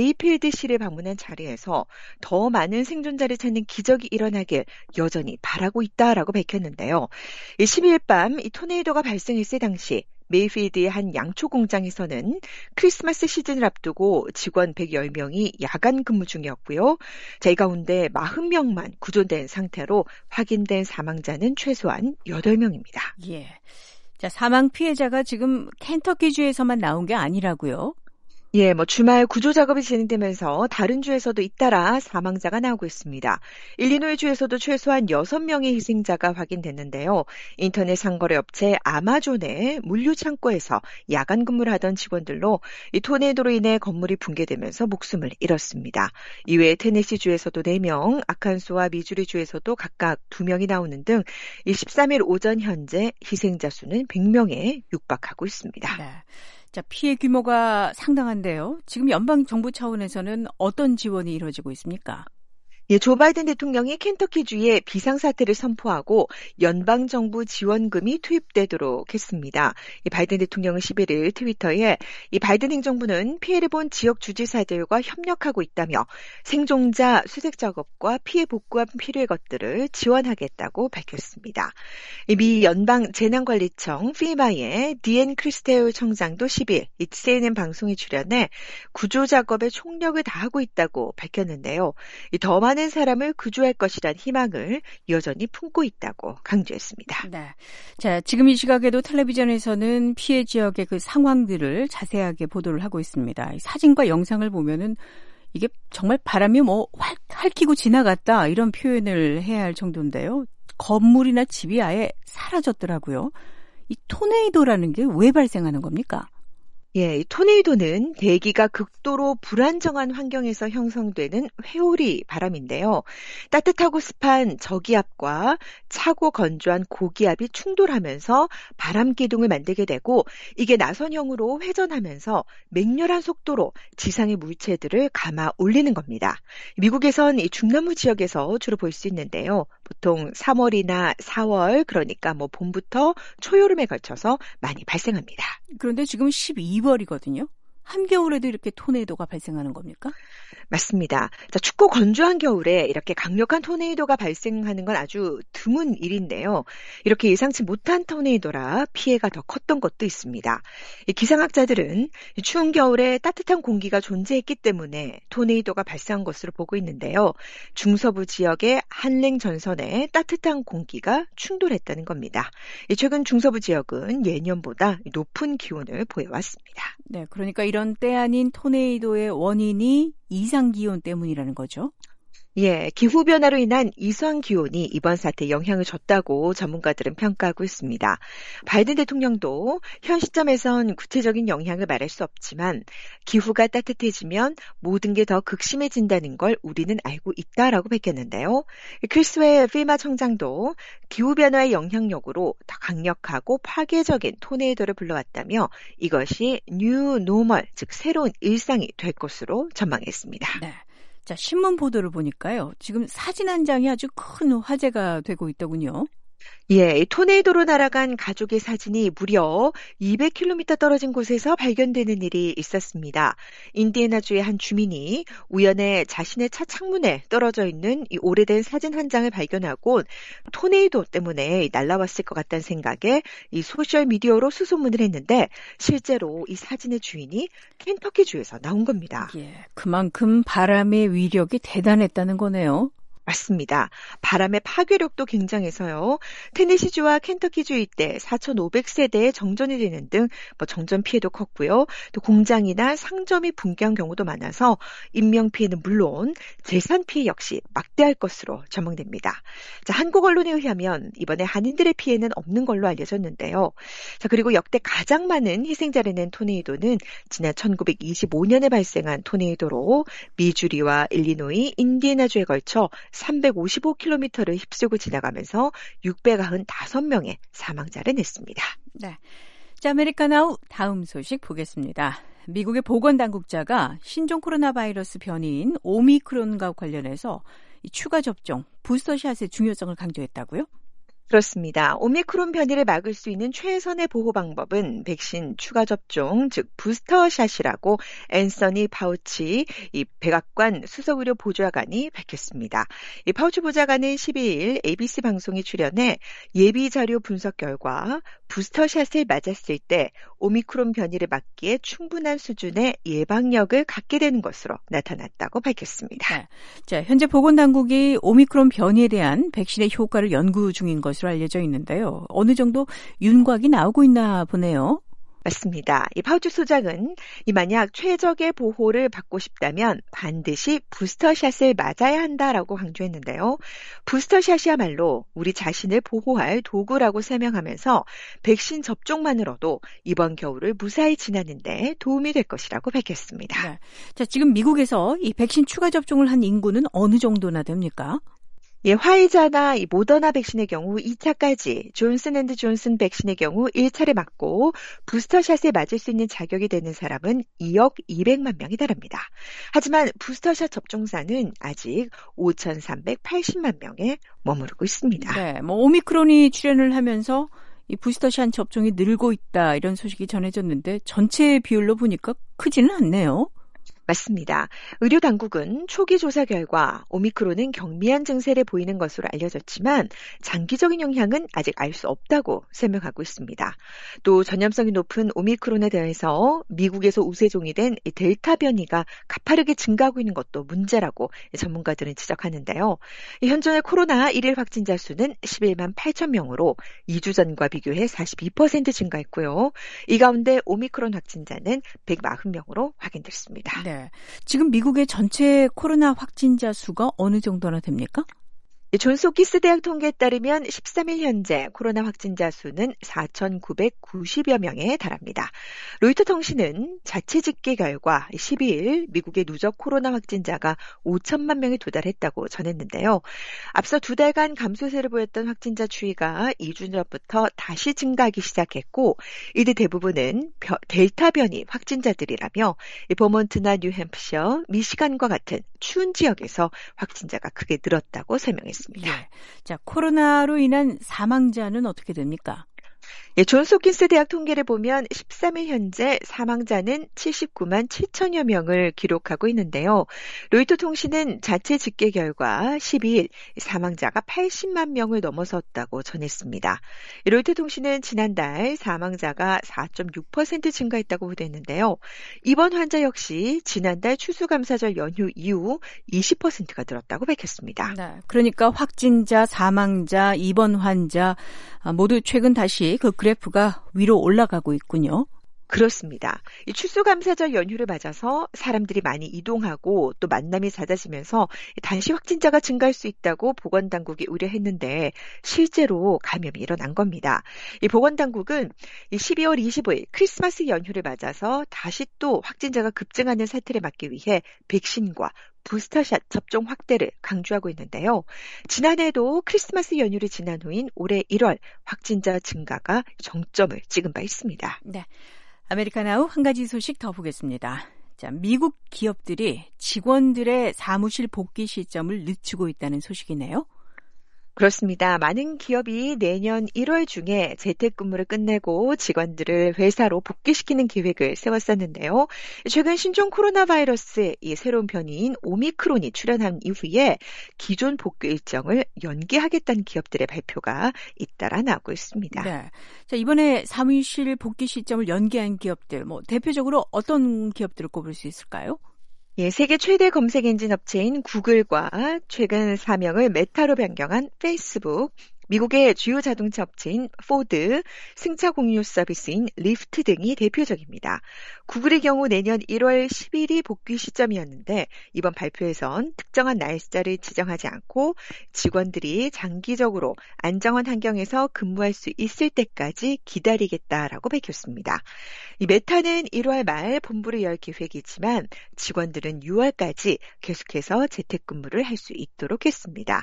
메이필드시를 방문한 자리에서 더 많은 생존자를 찾는 기적이 일어나길 여전히 바라고 있다라고 밝혔는데요. 12일 밤 이 토네이도가 발생했을 당시 메이필드의 한 양초 공장에서는 크리스마스 시즌을 앞두고 직원 110명이 야간 근무 중이었고요. 이 가운데 40명만 구조된 상태로 확인된 사망자는 최소한 8명입니다. 예. 자, 사망 피해자가 지금 켄터키주에서만 나온 게 아니라고요? 예, 주말 구조 작업이 진행되면서 다른 주에서도 잇따라 사망자가 나오고 있습니다. 일리노이 주에서도 최소한 6명의 희생자가 확인됐는데요. 인터넷 상거래 업체 아마존의 물류 창고에서 야간 근무를 하던 직원들로 이 토네이도로 인해 건물이 붕괴되면서 목숨을 잃었습니다. 이외에 테네시 주에서도 4명, 아칸소와 미주리 주에서도 각각 2명이 나오는 등 13일 오전 현재 희생자 수는 100명에 육박하고 있습니다. 네. 자, 피해 규모가 상당한데요. 지금 연방정부 차원에서는 어떤 지원이 이루어지고 있습니까? 예, 조 바이든 대통령이 켄터키주에 비상사태를 선포하고 연방정부 지원금이 투입되도록 했습니다. 이 바이든 대통령은 11일 트위터에 이 바이든 행정부는 피해를 본 지역 주지사들과 협력하고 있다며 생존자 수색 작업과 피해 복구가 필요한 것들을 지원하겠다고 밝혔습니다. 미 연방재난관리청 피마의 디앤 크리스테일 청장도 10일 이 CNN 방송에 출연해 구조 작업에 총력을 다하고 있다고 밝혔는데요. 더 많은 사람을 구조할 것이란 희망을 여전히 품고 있다고 강조했습니다. 네. 자, 지금 이 시각에도 텔레비전에서는 피해 지역의 그 상황들을 자세하게 보도를 하고 있습니다. 사진과 영상을 보면은 이게 정말 바람이 핥히고 지나갔다 이런 표현을 해야 할 정도인데요. 건물이나 집이 아예 사라졌더라고요. 이 토네이도라는 게 왜 발생하는 겁니까? 예, 이 토네이도는 대기가 극도로 불안정한 환경에서 형성되는 회오리 바람인데요. 따뜻하고 습한 저기압과 차고 건조한 고기압이 충돌하면서 바람 기둥을 만들게 되고 이게 나선형으로 회전하면서 맹렬한 속도로 지상의 물체들을 감아 올리는 겁니다. 미국에선 이 중남부 지역에서 주로 볼 수 있는데요. 보통 3월이나 4월, 그러니까 봄부터 초여름에 걸쳐서 많이 발생합니다. 그런데 지금 12월이거든요. 한겨울에도 이렇게 토네이도가 발생하는 겁니까? 맞습니다. 자, 춥고 건조한 겨울에 이렇게 강력한 토네이도가 발생하는 건 아주 드문 일인데요. 이렇게 예상치 못한 토네이도라 피해가 더 컸던 것도 있습니다. 이 기상학자들은 추운 겨울에 따뜻한 공기가 존재했기 때문에 토네이도가 발생한 것으로 보고 있는데요. 중서부 지역의 한랭 전선에 따뜻한 공기가 충돌했다는 겁니다. 최근 중서부 지역은 예년보다 높은 기온을 보여왔습니다. 네, 그러니까 이런 때 아닌 토네이도의 원인이 이상기온 때문이라는 거죠. 예, 기후변화로 인한 이상기온이 이번 사태에 영향을 줬다고 전문가들은 평가하고 있습니다. 바이든 대통령도 현 시점에선 구체적인 영향을 말할 수 없지만 기후가 따뜻해지면 모든 게 더 극심해진다는 걸 우리는 알고 있다라고 밝혔는데요. 크리스웰 피마 청장도 기후변화의 영향력으로 더 강력하고 파괴적인 토네이도를 불러왔다며 이것이 뉴 노멀, 즉 새로운 일상이 될 것으로 전망했습니다. 네. 자, 신문 보도를 보니까요. 지금 사진 한 장이 아주 큰 화제가 되고 있더군요. 예, 토네이도로 날아간 가족의 사진이 무려 200km 떨어진 곳에서 발견되는 일이 있었습니다. 인디애나주의 한 주민이 우연에 자신의 차 창문에 떨어져 있는 이 오래된 사진 한 장을 발견하고 토네이도 때문에 날아왔을 것 같다는 생각에 이 소셜미디어로 수소문을 했는데 실제로 이 사진의 주인이 켄터키주에서 나온 겁니다. 예, 그만큼 바람의 위력이 대단했다는 거네요. 맞습니다. 바람의 파괴력도 굉장해서요. 테네시주와 켄터키주 일대 4,500세대에 정전이 되는 등 정전 피해도 컸고요. 또 공장이나 상점이 붕괴한 경우도 많아서 인명피해는 물론 재산 피해 역시 막대할 것으로 전망됩니다. 자, 한국 언론에 의하면 이번에 한인들의 피해는 없는 걸로 알려졌는데요. 자, 그리고 역대 가장 많은 희생자를 낸 토네이도는 지난 1925년에 발생한 토네이도로 미주리와 일리노이, 인디애나주에 걸쳐 355km를 휩쓸고 지나가면서 695명의 사망자를 냈습니다. 네. 자, 아메리카나우 다음 소식 보겠습니다. 미국의 보건당국자가 신종 코로나 바이러스 변이인 오미크론과 관련해서 이 추가 접종, 부스터샷의 중요성을 강조했다고요? 그렇습니다. 오미크론 변이를 막을 수 있는 최선의 보호 방법은 백신 추가 접종, 즉 부스터샷이라고 앤서니 파우치 이 백악관 수석의료 보좌관이 밝혔습니다. 이 파우치 보좌관은 12일 ABC 방송에 출연해 예비 자료 분석 결과 부스터샷을 맞았을 때 오미크론 변이를 막기에 충분한 수준의 예방력을 갖게 되는 것으로 나타났다고 밝혔습니다. 네. 자, 현재 보건당국이 오미크론 변이에 대한 백신의 효과를 연구 중인 것으로 알려져 있는데요. 어느 정도 윤곽이 나오고 있나 보네요. 맞습니다. 이 파우치 소장은 만약 최적의 보호를 받고 싶다면 반드시 부스터샷을 맞아야 한다라고 강조했는데요. 부스터샷이야말로 우리 자신을 보호할 도구라고 설명하면서 백신 접종만으로도 이번 겨울을 무사히 지나는 데 도움이 될 것이라고 밝혔습니다. 네. 자, 지금 미국에서 이 백신 추가 접종을 한 인구는 어느 정도나 됩니까? 예, 화이자나 이 모더나 백신의 경우 2차까지, 존슨앤드존슨 백신의 경우 1차를 맞고 부스터샷에 맞을 수 있는 자격이 되는 사람은 2억 200만 명이 달합니다. 하지만 부스터샷 접종자는 아직 5,380만 명에 머무르고 있습니다. 네, 오미크론이 출현을 하면서 이 부스터샷 접종이 늘고 있다 이런 소식이 전해졌는데 전체 비율로 보니까 크지는 않네요. 맞습니다. 의료 당국은 초기 조사 결과 오미크론은 경미한 증세를 보이는 것으로 알려졌지만 장기적인 영향은 아직 알 수 없다고 설명하고 있습니다. 또 전염성이 높은 오미크론에 대해서 미국에서 우세종이 된 델타 변이가 가파르게 증가하고 있는 것도 문제라고 전문가들은 지적하는데요. 현재 코로나 1일 확진자 수는 11만 8천 명으로 2주 전과 비교해 42% 증가했고요. 이 가운데 오미크론 확진자는 140명으로 확인됐습니다. 네. 지금 미국의 전체 코로나 확진자 수가 어느 정도나 됩니까? 존스홉킨스 대학 통계에 따르면 13일 현재 코로나 확진자 수는 4,990여 명에 달합니다. 로이터 통신은 자체 집계 결과 12일 미국의 누적 코로나 확진자가 5천만 명에 도달했다고 전했는데요. 앞서 2달간 감소세를 보였던 확진자 추이가 2주 전부터 다시 증가하기 시작했고 이들 대부분은 델타 변이 확진자들이라며 버몬트나 뉴햄프셔, 미시간과 같은 추운 지역에서 확진자가 크게 늘었다고 설명했습니다. 예. 자, 코로나로 인한 사망자는 어떻게 됩니까? 존스홉킨스 대학 통계를 보면 13일 현재 사망자는 79만 7천여 명을 기록하고 있는데요. 로이터 통신은 자체 집계 결과 12일 사망자가 80만 명을 넘어섰다고 전했습니다. 로이터 통신은 지난달 사망자가 4.6% 증가했다고 보도했는데요. 이번 환자 역시 지난달 추수감사절 연휴 이후 20%가 늘었다고 밝혔습니다. 네, 그러니까 확진자, 사망자, 입원 환자 모두 최근 다시 그 그래프가 위로 올라가고 있군요. 그렇습니다. 이 추수감사절 연휴를 맞아서 사람들이 많이 이동하고 또 만남이 잦아지면서 단시 확진자가 증가할 수 있다고 보건당국이 우려했는데 실제로 감염이 일어난 겁니다. 이 보건당국은 12월 25일 크리스마스 연휴를 맞아서 다시 또 확진자가 급증하는 사태를 막기 위해 백신과 부스터샷 접종 확대를 강조하고 있는데요. 지난해도 크리스마스 연휴를 지난 후인 올해 1월 확진자 증가가 정점을 찍은 바 있습니다. 네, 아메리카나우 한 가지 소식 더 보겠습니다. 자, 미국 기업들이 직원들의 사무실 복귀 시점을 늦추고 있다는 소식이네요. 그렇습니다. 많은 기업이 내년 1월 중에 재택근무를 끝내고 직원들을 회사로 복귀시키는 계획을 세웠었는데요. 최근 신종 코로나 바이러스의 이 새로운 변이인 오미크론이 출현한 이후에 기존 복귀 일정을 연기하겠다는 기업들의 발표가 잇따라 나오고 있습니다. 네. 자, 이번에 사무실 복귀 시점을 연기한 기업들, 대표적으로 어떤 기업들을 꼽을 수 있을까요? 예, 세계 최대 검색 엔진 업체인 구글과 최근 사명을 메타로 변경한 페이스북, 미국의 주요 자동차 업체인 포드, 승차 공유 서비스인 리프트 등이 대표적입니다. 구글의 경우 내년 1월 10일이 복귀 시점이었는데 이번 발표에선 특정한 날짜를 지정하지 않고 직원들이 장기적으로 안정한 환경에서 근무할 수 있을 때까지 기다리겠다라고 밝혔습니다. 이 메타는 1월 말 본부를 열 계획이지만 직원들은 6월까지 계속해서 재택근무를 할 수 있도록 했습니다.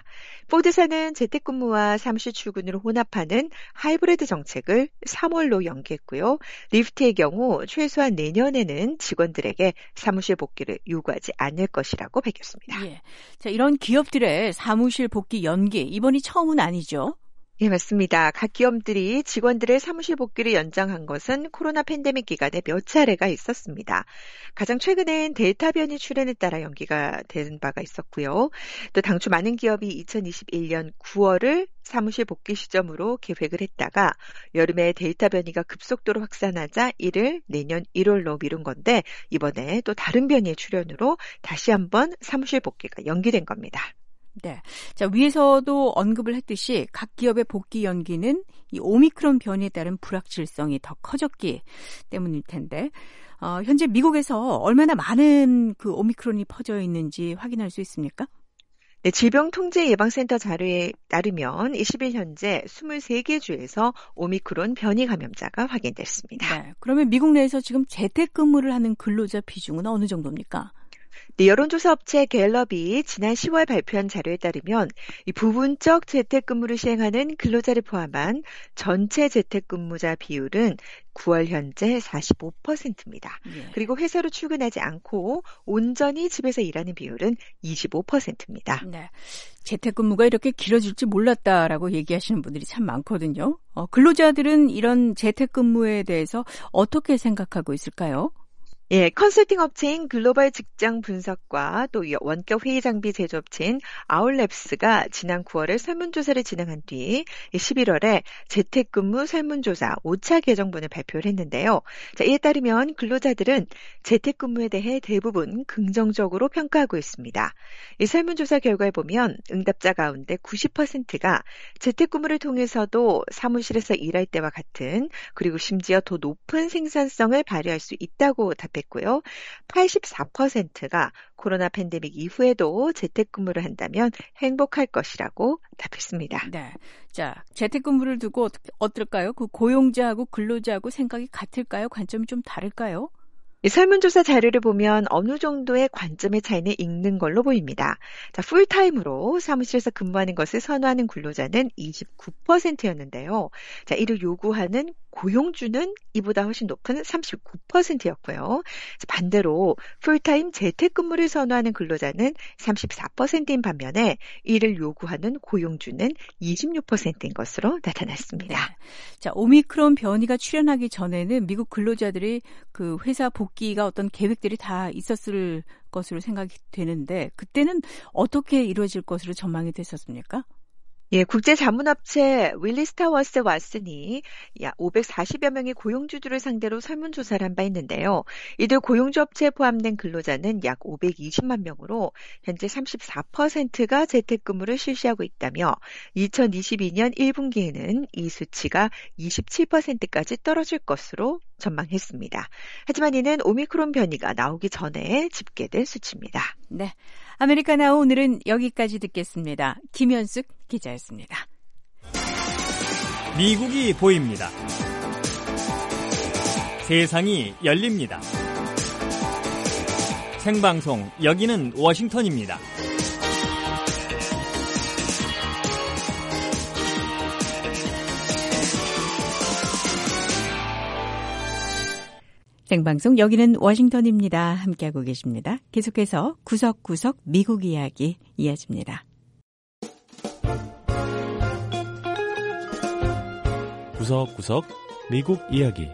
포드사는 재택근무와 사무실 출근을 혼합하는 하이브리드 정책을 3월로 연기했고요. 리프트의 경우 최소한 내년에는 직원들에게 사무실 복귀를 요구하지 않을 것이라고 밝혔습니다. 예. 자, 이런 기업들의 사무실 복귀 연기, 이번이 처음은 아니죠? 네, 맞습니다. 각 기업들이 직원들의 사무실 복귀를 연장한 것은 코로나 팬데믹 기간에 몇 차례가 있었습니다. 가장 최근엔 델타 변이 출현에 따라 연기가 된 바가 있었고요. 또 당초 많은 기업이 2021년 9월을 사무실 복귀 시점으로 계획을 했다가 여름에 델타 변이가 급속도로 확산하자 이를 내년 1월로 미룬 건데 이번에 또 다른 변이의 출현으로 다시 한번 사무실 복귀가 연기된 겁니다. 네. 자, 위에서도 언급을 했듯이 각 기업의 복귀 연기는 이 오미크론 변이에 따른 불확실성이 더 커졌기 때문일 텐데, 현재 미국에서 얼마나 많은 그 오미크론이 퍼져 있는지 확인할 수 있습니까? 네, 질병통제예방센터 자료에 따르면 20일 현재 23개 주에서 오미크론 변이 감염자가 확인됐습니다. 네. 그러면 미국 내에서 지금 재택근무를 하는 근로자 비중은 어느 정도입니까? 네, 여론조사 업체 갤럽이 지난 10월 발표한 자료에 따르면 이 부분적 재택근무를 시행하는 근로자를 포함한 전체 재택근무자 비율은 9월 현재 45%입니다. 예. 그리고 회사로 출근하지 않고 온전히 집에서 일하는 비율은 25%입니다. 네. 재택근무가 이렇게 길어질 줄 몰랐다라고 얘기하시는 분들이 참 많거든요. 근로자들은 이런 재택근무에 대해서 어떻게 생각하고 있을까요? 예, 컨설팅 업체인 글로벌 직장 분석과 또 원격 회의 장비 제조업체인 아울랩스가 지난 9월에 설문조사를 진행한 뒤 11월에 재택근무 설문조사 5차 개정본을 발표를 했는데요. 자, 이에 따르면 근로자들은 재택근무에 대해 대부분 긍정적으로 평가하고 있습니다. 이 설문조사 결과에 보면 응답자 가운데 90%가 재택근무를 통해서도 사무실에서 일할 때와 같은 그리고 심지어 더 높은 생산성을 발휘할 수 있다고 답했습니다. 답했고요. 84%가 코로나 팬데믹 이후에도 재택근무를 한다면 행복할 것이라고 답했습니다. 네. 자, 재택근무를 두고 어떨까요? 그 고용자하고 근로자하고 생각이 같을까요? 관점이 좀 다를까요? 이 설문조사 자료를 보면 어느 정도의 관점의 차이는 있는 걸로 보입니다. 자, 풀타임으로 사무실에서 근무하는 것을 선호하는 근로자는 29%였는데요. 자, 이를 요구하는 고용주는 이보다 훨씬 높은 39%였고요. 반대로 풀타임 재택근무를 선호하는 근로자는 34%인 반면에 이를 요구하는 고용주는 26%인 것으로 나타났습니다. 네. 자, 오미크론 변이가 출현하기 전에는 미국 근로자들이 그 회사 복귀가 어떤 계획들이 다 있었을 것으로 생각이 되는데 그때는 어떻게 이루어질 것으로 전망이 됐었습니까? 예, 국제자문업체 윌리스타워스 왓슨이 540여 명의 고용주들을 상대로 설문조사를 한 바 있는데요. 이들 고용주 업체에 포함된 근로자는 약 520만 명으로 현재 34%가 재택근무를 실시하고 있다며 2022년 1분기에는 이 수치가 27%까지 떨어질 것으로 전망했습니다. 하지만 이는 오미크론 변이가 나오기 전에 집계된 수치입니다. 네, 아메리카나우 오늘은 여기까지 듣겠습니다. 김현숙 기자였습니다. 미국이 보입니다. 세상이 열립니다. 생방송 여기는 워싱턴입니다. 생방송 여기는 워싱턴입니다. 함께하고 계십니다. 계속해서 구석구석 미국 이야기 이어집니다. 구석구석 미국 이야기.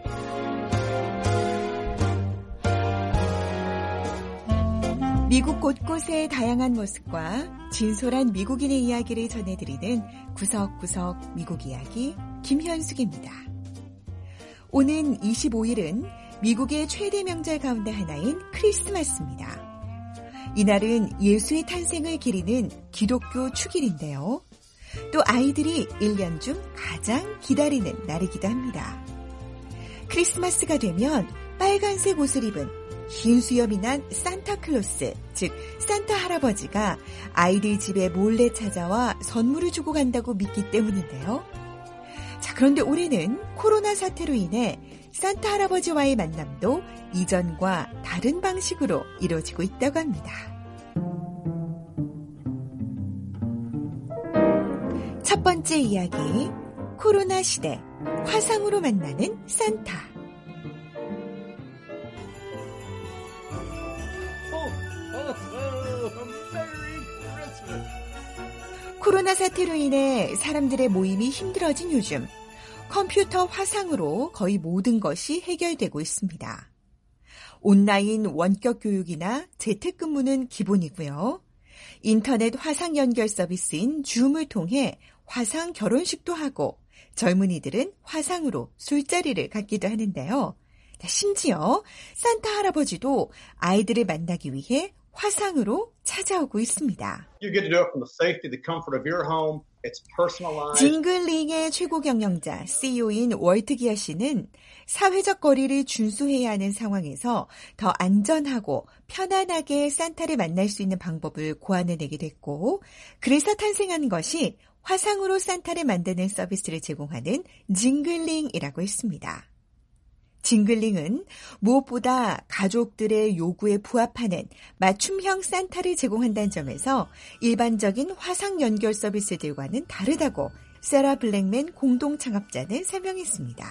미국 곳곳의 다양한 모습과 진솔한 미국인의 이야기를 전해드리는 구석구석 미국 이야기 김현숙입니다. 오는 25일은 미국의 최대 명절 가운데 하나인 크리스마스입니다. 이날은 예수의 탄생을 기리는 기독교 축일인데요. 또 아이들이 1년 중 가장 기다리는 날이기도 합니다. 크리스마스가 되면 빨간색 옷을 입은 흰 수염이 난 산타클로스, 즉 산타 할아버지가 아이들 집에 몰래 찾아와 선물을 주고 간다고 믿기 때문인데요. 자, 그런데 올해는 코로나 사태로 인해 산타 할아버지와의 만남도 이전과 다른 방식으로 이루어지고 있다고 합니다. 첫 번째 이야기, 코로나 시대, 화상으로 만나는 산타. 코로나 사태로 인해 사람들의 모임이 힘들어진 요즘, 컴퓨터 화상으로 거의 모든 것이 해결되고 있습니다. 온라인 원격 교육이나 재택근무는 기본이고요. 인터넷 화상 연결 서비스인 줌을 통해 화상 결혼식도 하고 젊은이들은 화상으로 술자리를 갖기도 하는데요. 심지어 산타 할아버지도 아이들을 만나기 위해 화상으로 찾아오고 있습니다. 징글링의 최고 경영자, CEO인 월트 기아 씨는 사회적 거리를 준수해야 하는 상황에서 더 안전하고 편안하게 산타를 만날 수 있는 방법을 고안해내게 됐고, 그래서 탄생한 것이 화상으로 산타를 만드는 서비스를 제공하는 징글링이라고 했습니다. 징글링은 무엇보다 가족들의 요구에 부합하는 맞춤형 산타를 제공한다는 점에서 일반적인 화상 연결 서비스들과는 다르다고 세라 블랙맨 공동 창업자는 설명했습니다.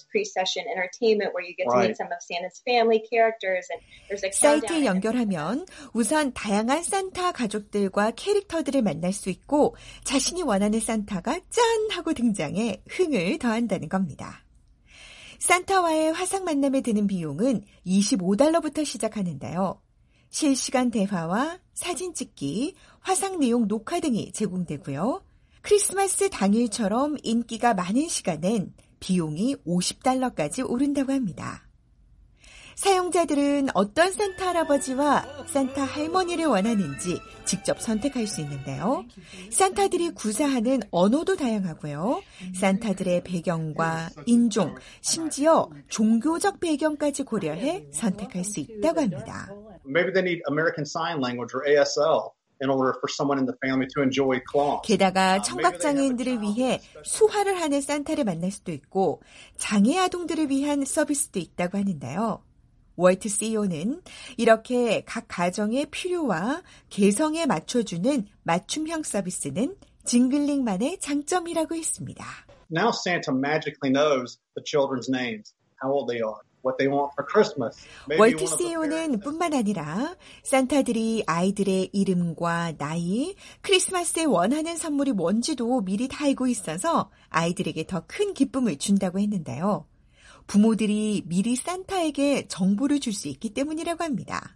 사이트에 연결하면 우선 다양한 산타 가족들과 캐릭터들을 만날 수 있고 자신이 원하는 산타가 짠! 하고 등장해 흥을 더한다는 겁니다. 산타와의 화상 만남에 드는 비용은 $25부터 시작하는데요. 실시간 대화와 사진 찍기, 화상 내용 녹화 등이 제공되고요. 크리스마스 당일처럼 인기가 많은 시간엔 비용이 $50까지 오른다고 합니다. 사용자들은 어떤 산타 할아버지와 산타 할머니를 원하는지 직접 선택할 수 있는데요. 산타들이 구사하는 언어도 다양하고요. 산타들의 배경과 인종, 심지어 종교적 배경까지 고려해 선택할 수 있다고 합니다. Maybe they need American Sign Language or ASL. In order for someone in the family to enjoy claws. 게다가 청각장애인들을 위해 수화를 하는 산타를 만날 수도 있고 장애 아동들을 위한 서비스도 있다고 하는데요. 월트 CEO는 이렇게 각 가정의 필요와 개성에 맞춰주는 맞춤형 서비스는 징글링만의 장점이라고 했습니다. Now Santa magically knows the children's names, how old they are. What they want for Christmas. 월트 CEO는 뿐만 아니라 산타들이 아이들의 이름과 나이, 크리스마스에 원하는 선물이 뭔지도 미리 다 알고 있어서 아이들에게 더 큰 기쁨을 준다고 했는데요. 부모들이 미리 산타에게 정보를 줄 수 있기 때문이라고 합니다.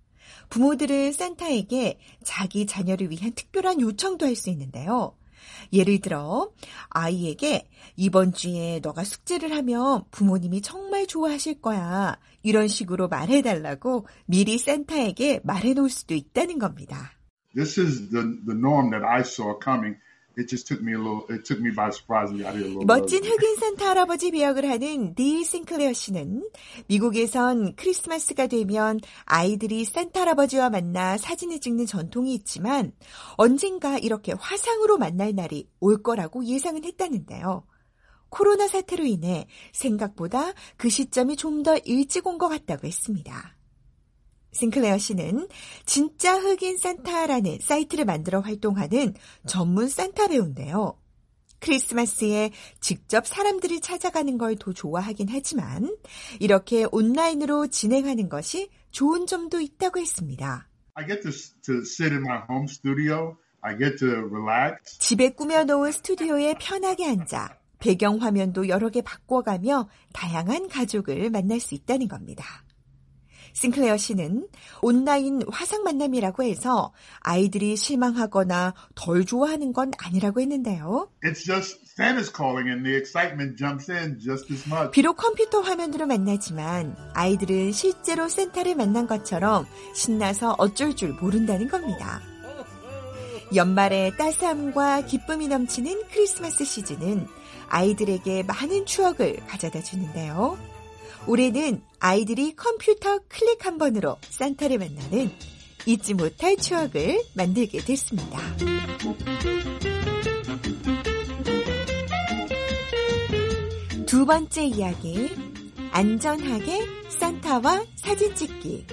부모들은 산타에게 자기 자녀를 위한 특별한 요청도 할 수 있는데요. 예를 들어 아이에게 이번 주에 너가 숙제를 하면 부모님이 정말 좋아하실 거야. 이런 식으로 말해달라고 미리 산타에게 말해놓을 수도 있다는 겁니다. This is the norm that I saw coming. It just took me by surprise and got here a little 멋진 흑인 산타 할아버지 배역을 하는 니 싱클레어 씨는 미국에선 크리스마스가 되면 아이들이 산타 할아버지와 만나 사진을 찍는 전통이 있지만 언젠가 이렇게 화상으로 만날 날이 올 거라고 예상은 했다는데요. 코로나 사태로 인해 생각보다 그 시점이 좀 더 일찍 온 것 같다고 했습니다. 싱클레어 씨는 진짜 흑인 산타라는 사이트를 만들어 활동하는 전문 산타 배우인데요. 크리스마스에 직접 사람들이 찾아가는 걸 더 좋아하긴 하지만 이렇게 온라인으로 진행하는 것이 좋은 점도 있다고 했습니다. I get to sit in my home studio. I get to relax. 집에 꾸며놓은 스튜디오에 편하게 앉아 배경 화면도 여러 개 바꿔가며 다양한 가족을 만날 수 있다는 겁니다. 싱클레어 씨는 온라인 화상 만남이라고 해서 아이들이 실망하거나 덜 좋아하는 건 아니라고 했는데요. It's just Santa's calling and the excitement jumps in just as much. 비록 컴퓨터 화면으로 만나지만 아이들은 실제로 산타를 만난 것처럼 신나서 어쩔 줄 모른다는 겁니다. 연말에 따스함과 기쁨이 넘치는 크리스마스 시즌은 아이들에게 많은 추억을 가져다 주는데요. 올해는 아이들이 컴퓨터 클릭 한 번으로 산타를 만나는 잊지 못할 추억을 만들게 됐습니다. 두 번째 이야기, 안전하게 산타와 사진 찍기.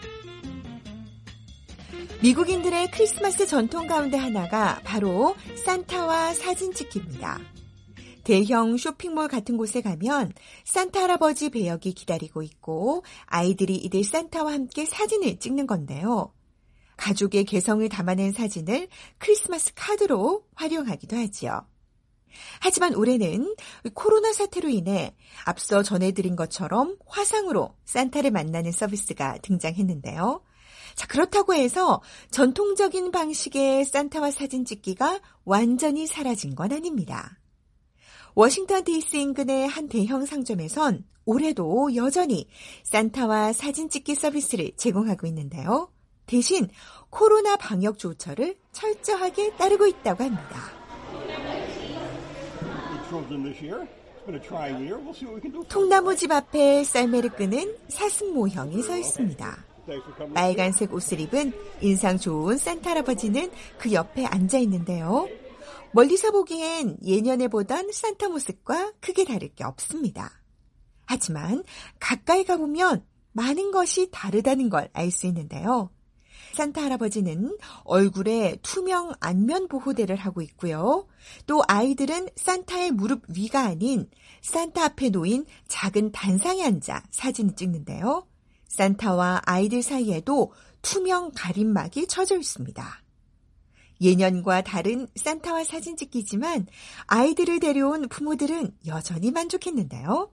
미국인들의 크리스마스 전통 가운데 하나가 바로 산타와 사진 찍기입니다. 대형 쇼핑몰 같은 곳에 가면 산타 할아버지 배역이 기다리고 있고 아이들이 이들 산타와 함께 사진을 찍는 건데요. 가족의 개성을 담아낸 사진을 크리스마스 카드로 활용하기도 하지요. 하지만 올해는 코로나 사태로 인해 앞서 전해드린 것처럼 화상으로 산타를 만나는 서비스가 등장했는데요. 자, 그렇다고 해서 전통적인 방식의 산타와 사진 찍기가 완전히 사라진 건 아닙니다. 워싱턴 DC 인근의 한 대형 상점에선 올해도 여전히 산타와 사진 찍기 서비스를 제공하고 있는데요. 대신 코로나 방역 조처를 철저하게 따르고 있다고 합니다. 통나무 집 앞에 썰매를 끄는 사슴 모형이 서 있습니다. 빨간색 옷을 입은 인상 좋은 산타 할아버지는 그 옆에 앉아 있는데요. 멀리서 보기엔 예년에 보던 산타 모습과 크게 다를 게 없습니다. 하지만 가까이 가보면 많은 것이 다르다는 걸 알 수 있는데요. 산타 할아버지는 얼굴에 투명 안면 보호대를 하고 있고요. 또 아이들은 산타의 무릎 위가 아닌 산타 앞에 놓인 작은 단상에 앉아 사진을 찍는데요. 산타와 아이들 사이에도 투명 가림막이 쳐져 있습니다. 예년과 다른 산타와 사진 찍기지만 아이들을 데려온 부모들은 여전히 만족했는데요.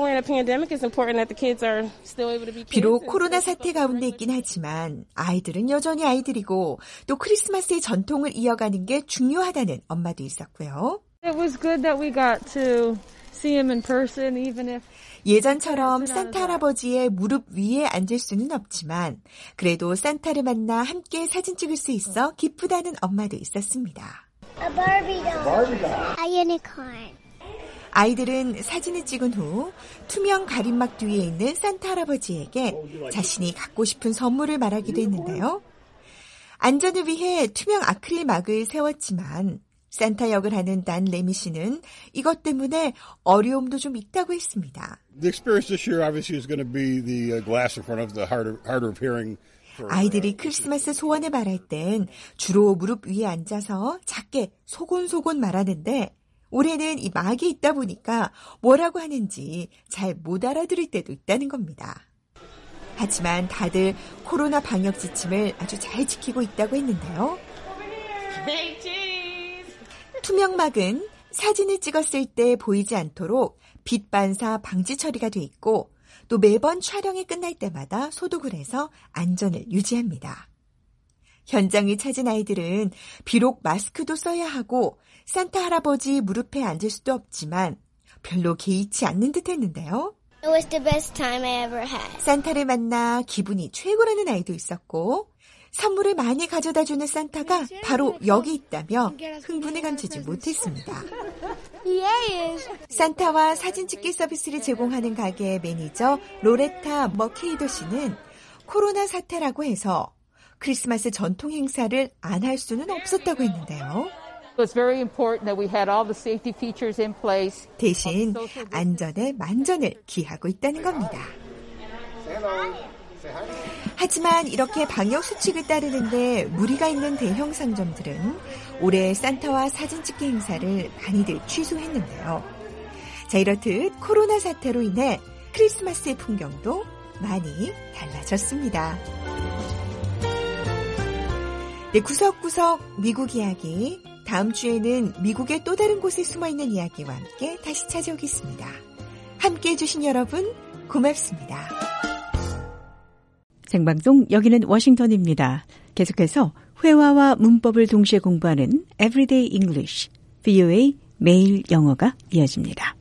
비록 코로나 사태 가운데 있긴 하지만 아이들은 여전히 아이들이고 또 크리스마스의 전통을 이어가는 게 중요하다는 엄마도 있었고요. 예전처럼 산타 할아버지의 무릎 위에 앉을 수는 없지만 그래도 산타를 만나 함께 사진 찍을 수 있어 기쁘다는 엄마도 있었습니다. A Barbie doll. A unicorn. 아이들은 사진을 찍은 후 투명 가림막 뒤에 있는 산타 할아버지에게 자신이 갖고 싶은 선물을 말하기도 했는데요. 안전을 위해 투명 아크릴 막을 세웠지만 산타 역을 하는 단 레미 씨는 이것 때문에 어려움도 좀 있다고 했습니다. The experience this year obviously is going to be the glass in front of the hard of hearing. 아이들이 크리스마스 소원을 말할 땐 주로 무릎 위에 앉아서 작게 소곤소곤 말하는데 올해는 이 막이 있다 보니까 뭐라고 하는지 잘 못 알아들을 때도 있다는 겁니다. 하지만 다들 코로나 방역 지침을 아주 잘 지키고 있다고 했는데요. 투명막은 사진을 찍었을 때 보이지 않도록 빛 반사 방지 처리가 돼 있고 또 매번 촬영이 끝날 때마다 소독을 해서 안전을 유지합니다. 현장을 찾은 아이들은 비록 마스크도 써야 하고 산타 할아버지 무릎에 앉을 수도 없지만 별로 개의치 않는 듯 했는데요. It was the best time I ever had. 산타를 만나 기분이 최고라는 아이도 있었고 선물을 많이 가져다주는 산타가 바로 여기 있다며 흥분을 감추지 못했습니다. 산타와 사진 찍기 서비스를 제공하는 가게의 매니저 로레타 머케이도 씨는 코로나 사태라고 해서 크리스마스 전통 행사를 안 할 수는 없었다고 했는데요. 대신 안전에 만전을 기하고 있다는 겁니다. 하지만 이렇게 방역 수칙을 따르는데 무리가 있는 대형 상점들은 올해 산타와 사진 찍기 행사를 많이들 취소했는데요. 자, 이렇듯 코로나 사태로 인해 크리스마스의 풍경도 많이 달라졌습니다. 네, 구석구석 미국 이야기. 다음 주에는 미국의 또 다른 곳에 숨어있는 이야기와 함께 다시 찾아오겠습니다. 함께해 주신 여러분 고맙습니다. 생방송 여기는 워싱턴입니다. 계속해서 회화와 문법을 동시에 공부하는 Everyday English, VOA 매일 영어가 이어집니다.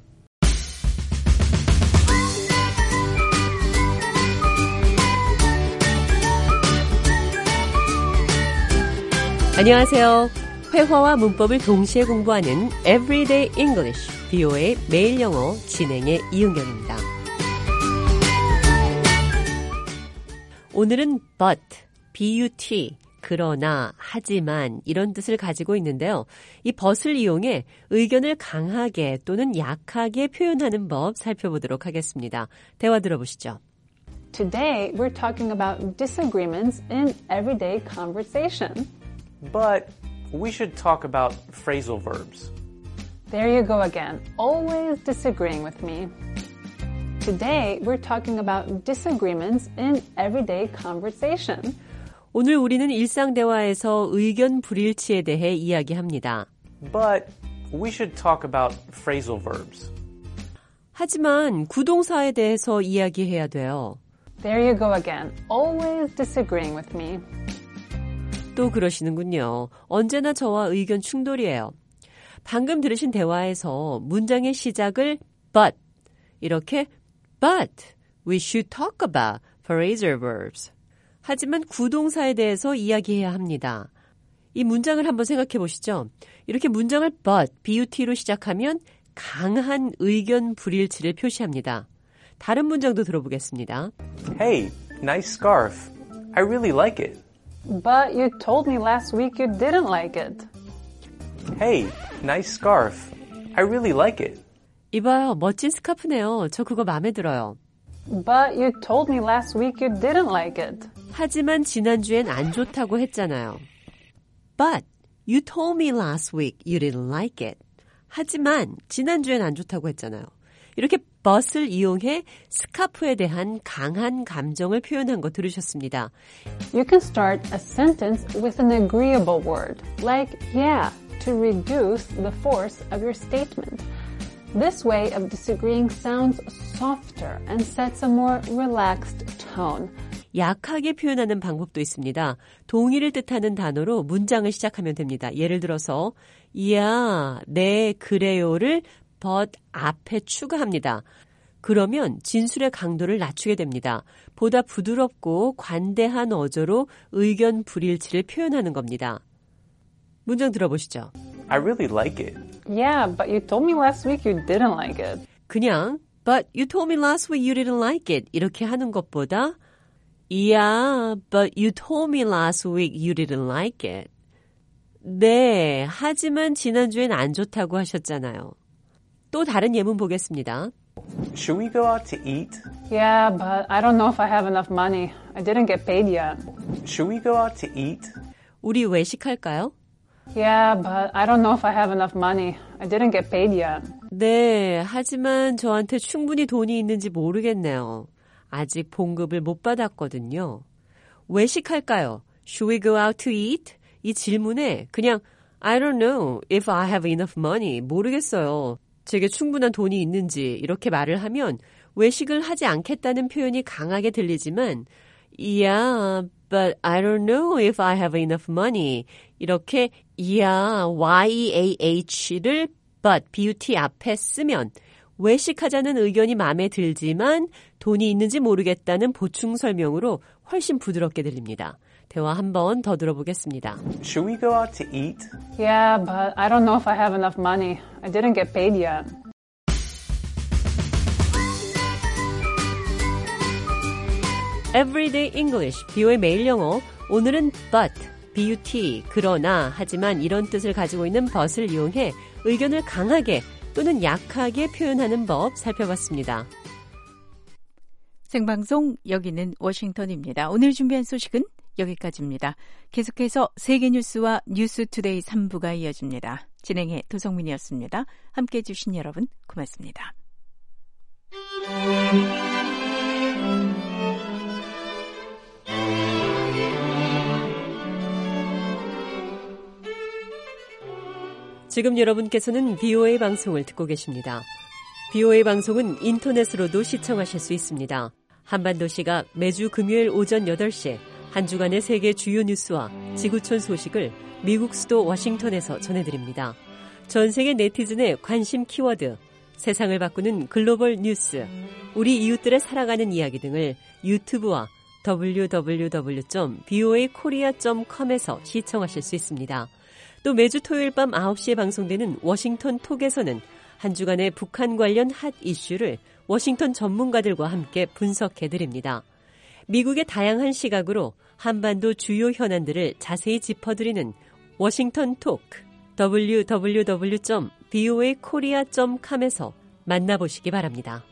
안녕하세요. 회화와 문법을 동시에 공부하는 Everyday English, VOA 매일 영어 진행의 이은경입니다. 오늘은 but, but, 그러나, 하지만 이런 뜻을 가지고 있는데요. 이 but을 이용해 의견을 강하게 또는 약하게 표현하는 법 살펴보도록 하겠습니다. 대화 들어보시죠. Today we're talking about disagreements in everyday conversation. But we should talk about phrasal verbs. There you go again, always disagreeing with me. Today, we're talking about disagreements in everyday conversation. 오늘 우리는 일상 대화에서 의견 불일치에 대해 이야기합니다. But we should talk about phrasal verbs. 하지만 구동사에 대해서 이야기해야 돼요. There you go again, always disagreeing with me. 또 그러시는군요. 언제나 저와 의견 충돌이에요. 방금 들으신 대화에서 문장의 시작을 but 이렇게 But we should talk about phrasal verbs. 하지만 구동사에 대해서 이야기해야 합니다. 이 문장을 한번 생각해 보시죠. 이렇게 문장을 but, but-로 시작하면 강한 의견 불일치를 표시합니다. 다른 문장도 들어보겠습니다. Hey, nice scarf. I really like it. But you told me last week you didn't like it. Hey, nice scarf. I really like it. 이봐요, 멋진 스카프네요. 저 그거 마음에 들어요. But you told me last week you didn't like it. 하지만 지난주엔 안 좋다고 했잖아요. But you told me last week you didn't like it. 하지만 지난주엔 안 좋다고 했잖아요. 이렇게 but을 이용해 스카프에 대한 강한 감정을 표현한 거 들으셨습니다. You can start a sentence with an agreeable word, like yeah, to reduce the force of your statement. This way of disagreeing sounds softer and sets a more relaxed tone. 약하게 표현하는 방법도 있습니다. 동의를 뜻하는 단어로 문장을 시작하면 됩니다. 예를 들어서 네, 그래요를 but 앞에 추가합니다. 그러면 진술의 강도를 낮추게 됩니다. 보다 부드럽고 관대한 어조로 의견 불일치를 표현하는 겁니다. 문장 들어보시죠. I really like it. Yeah, but you told me last week you didn't like it. 그냥 But you told me last week you didn't like it 이렇게 하는 것보다 Yeah, but you told me last week you didn't like it. 네, 하지만 지난주엔 안 좋다고 하셨잖아요. 또 다른 예문 보겠습니다. Should we go out to eat? Yeah, but I don't know if I have enough money. I didn't get paid yet. Should we go out to eat? 우리 외식할까요? Yeah, but I don't know if I have enough money. I didn't get paid yet. 네, 하지만 저한테 충분히 돈이 있는지 모르겠네요. 아직 봉급을 못 받았거든요. 외식할까요? Should we go out to eat? 이 질문에 그냥 I don't know if I have enough money. 모르겠어요. 제게 충분한 돈이 있는지 이렇게 말을 하면 외식을 하지 않겠다는 표현이 강하게 들리지만 Yeah, but I don't know if I have enough money. 이렇게 yeah, YAH를 but, but 앞에 쓰면 외식하자는 의견이 마음에 들지만 돈이 있는지 모르겠다는 보충 설명으로 훨씬 부드럽게 들립니다. 대화 한 번 더 들어보겠습니다. Should we go out to eat? Yeah, but I don't know if I have enough money. I didn't get paid yet. Everyday English, BO의 매일 영어. 오늘은 but, but, 그러나, 하지만 이런 뜻을 가지고 있는 but을 이용해 의견을 강하게 또는 약하게 표현하는 법 살펴봤습니다. 생방송 여기는 워싱턴입니다. 오늘 준비한 소식은 여기까지입니다. 계속해서 세계뉴스와 뉴스투데이 3부가 이어집니다. 진행의 도성민이었습니다. 함께해 주신 여러분 고맙습니다. 지금 여러분께서는 BOA 방송을 듣고 계십니다. BOA 방송은 인터넷으로도 시청하실 수 있습니다. 한반도 시각 매주 금요일 오전 8시 한 주간의 세계 주요 뉴스와 지구촌 소식을 미국 수도 워싱턴에서 전해드립니다. 전 세계 네티즌의 관심 키워드, 세상을 바꾸는 글로벌 뉴스, 우리 이웃들의 살아가는 이야기 등을 유튜브와 www.voakorea.com에서 시청하실 수 있습니다. 또 매주 토요일 밤 9시에 방송되는 워싱턴 톡에서는 한 주간의 북한 관련 핫 이슈를 워싱턴 전문가들과 함께 분석해드립니다. 미국의 다양한 시각으로 한반도 주요 현안들을 자세히 짚어드리는 워싱턴 톡, www.voakorea.com에서 만나보시기 바랍니다.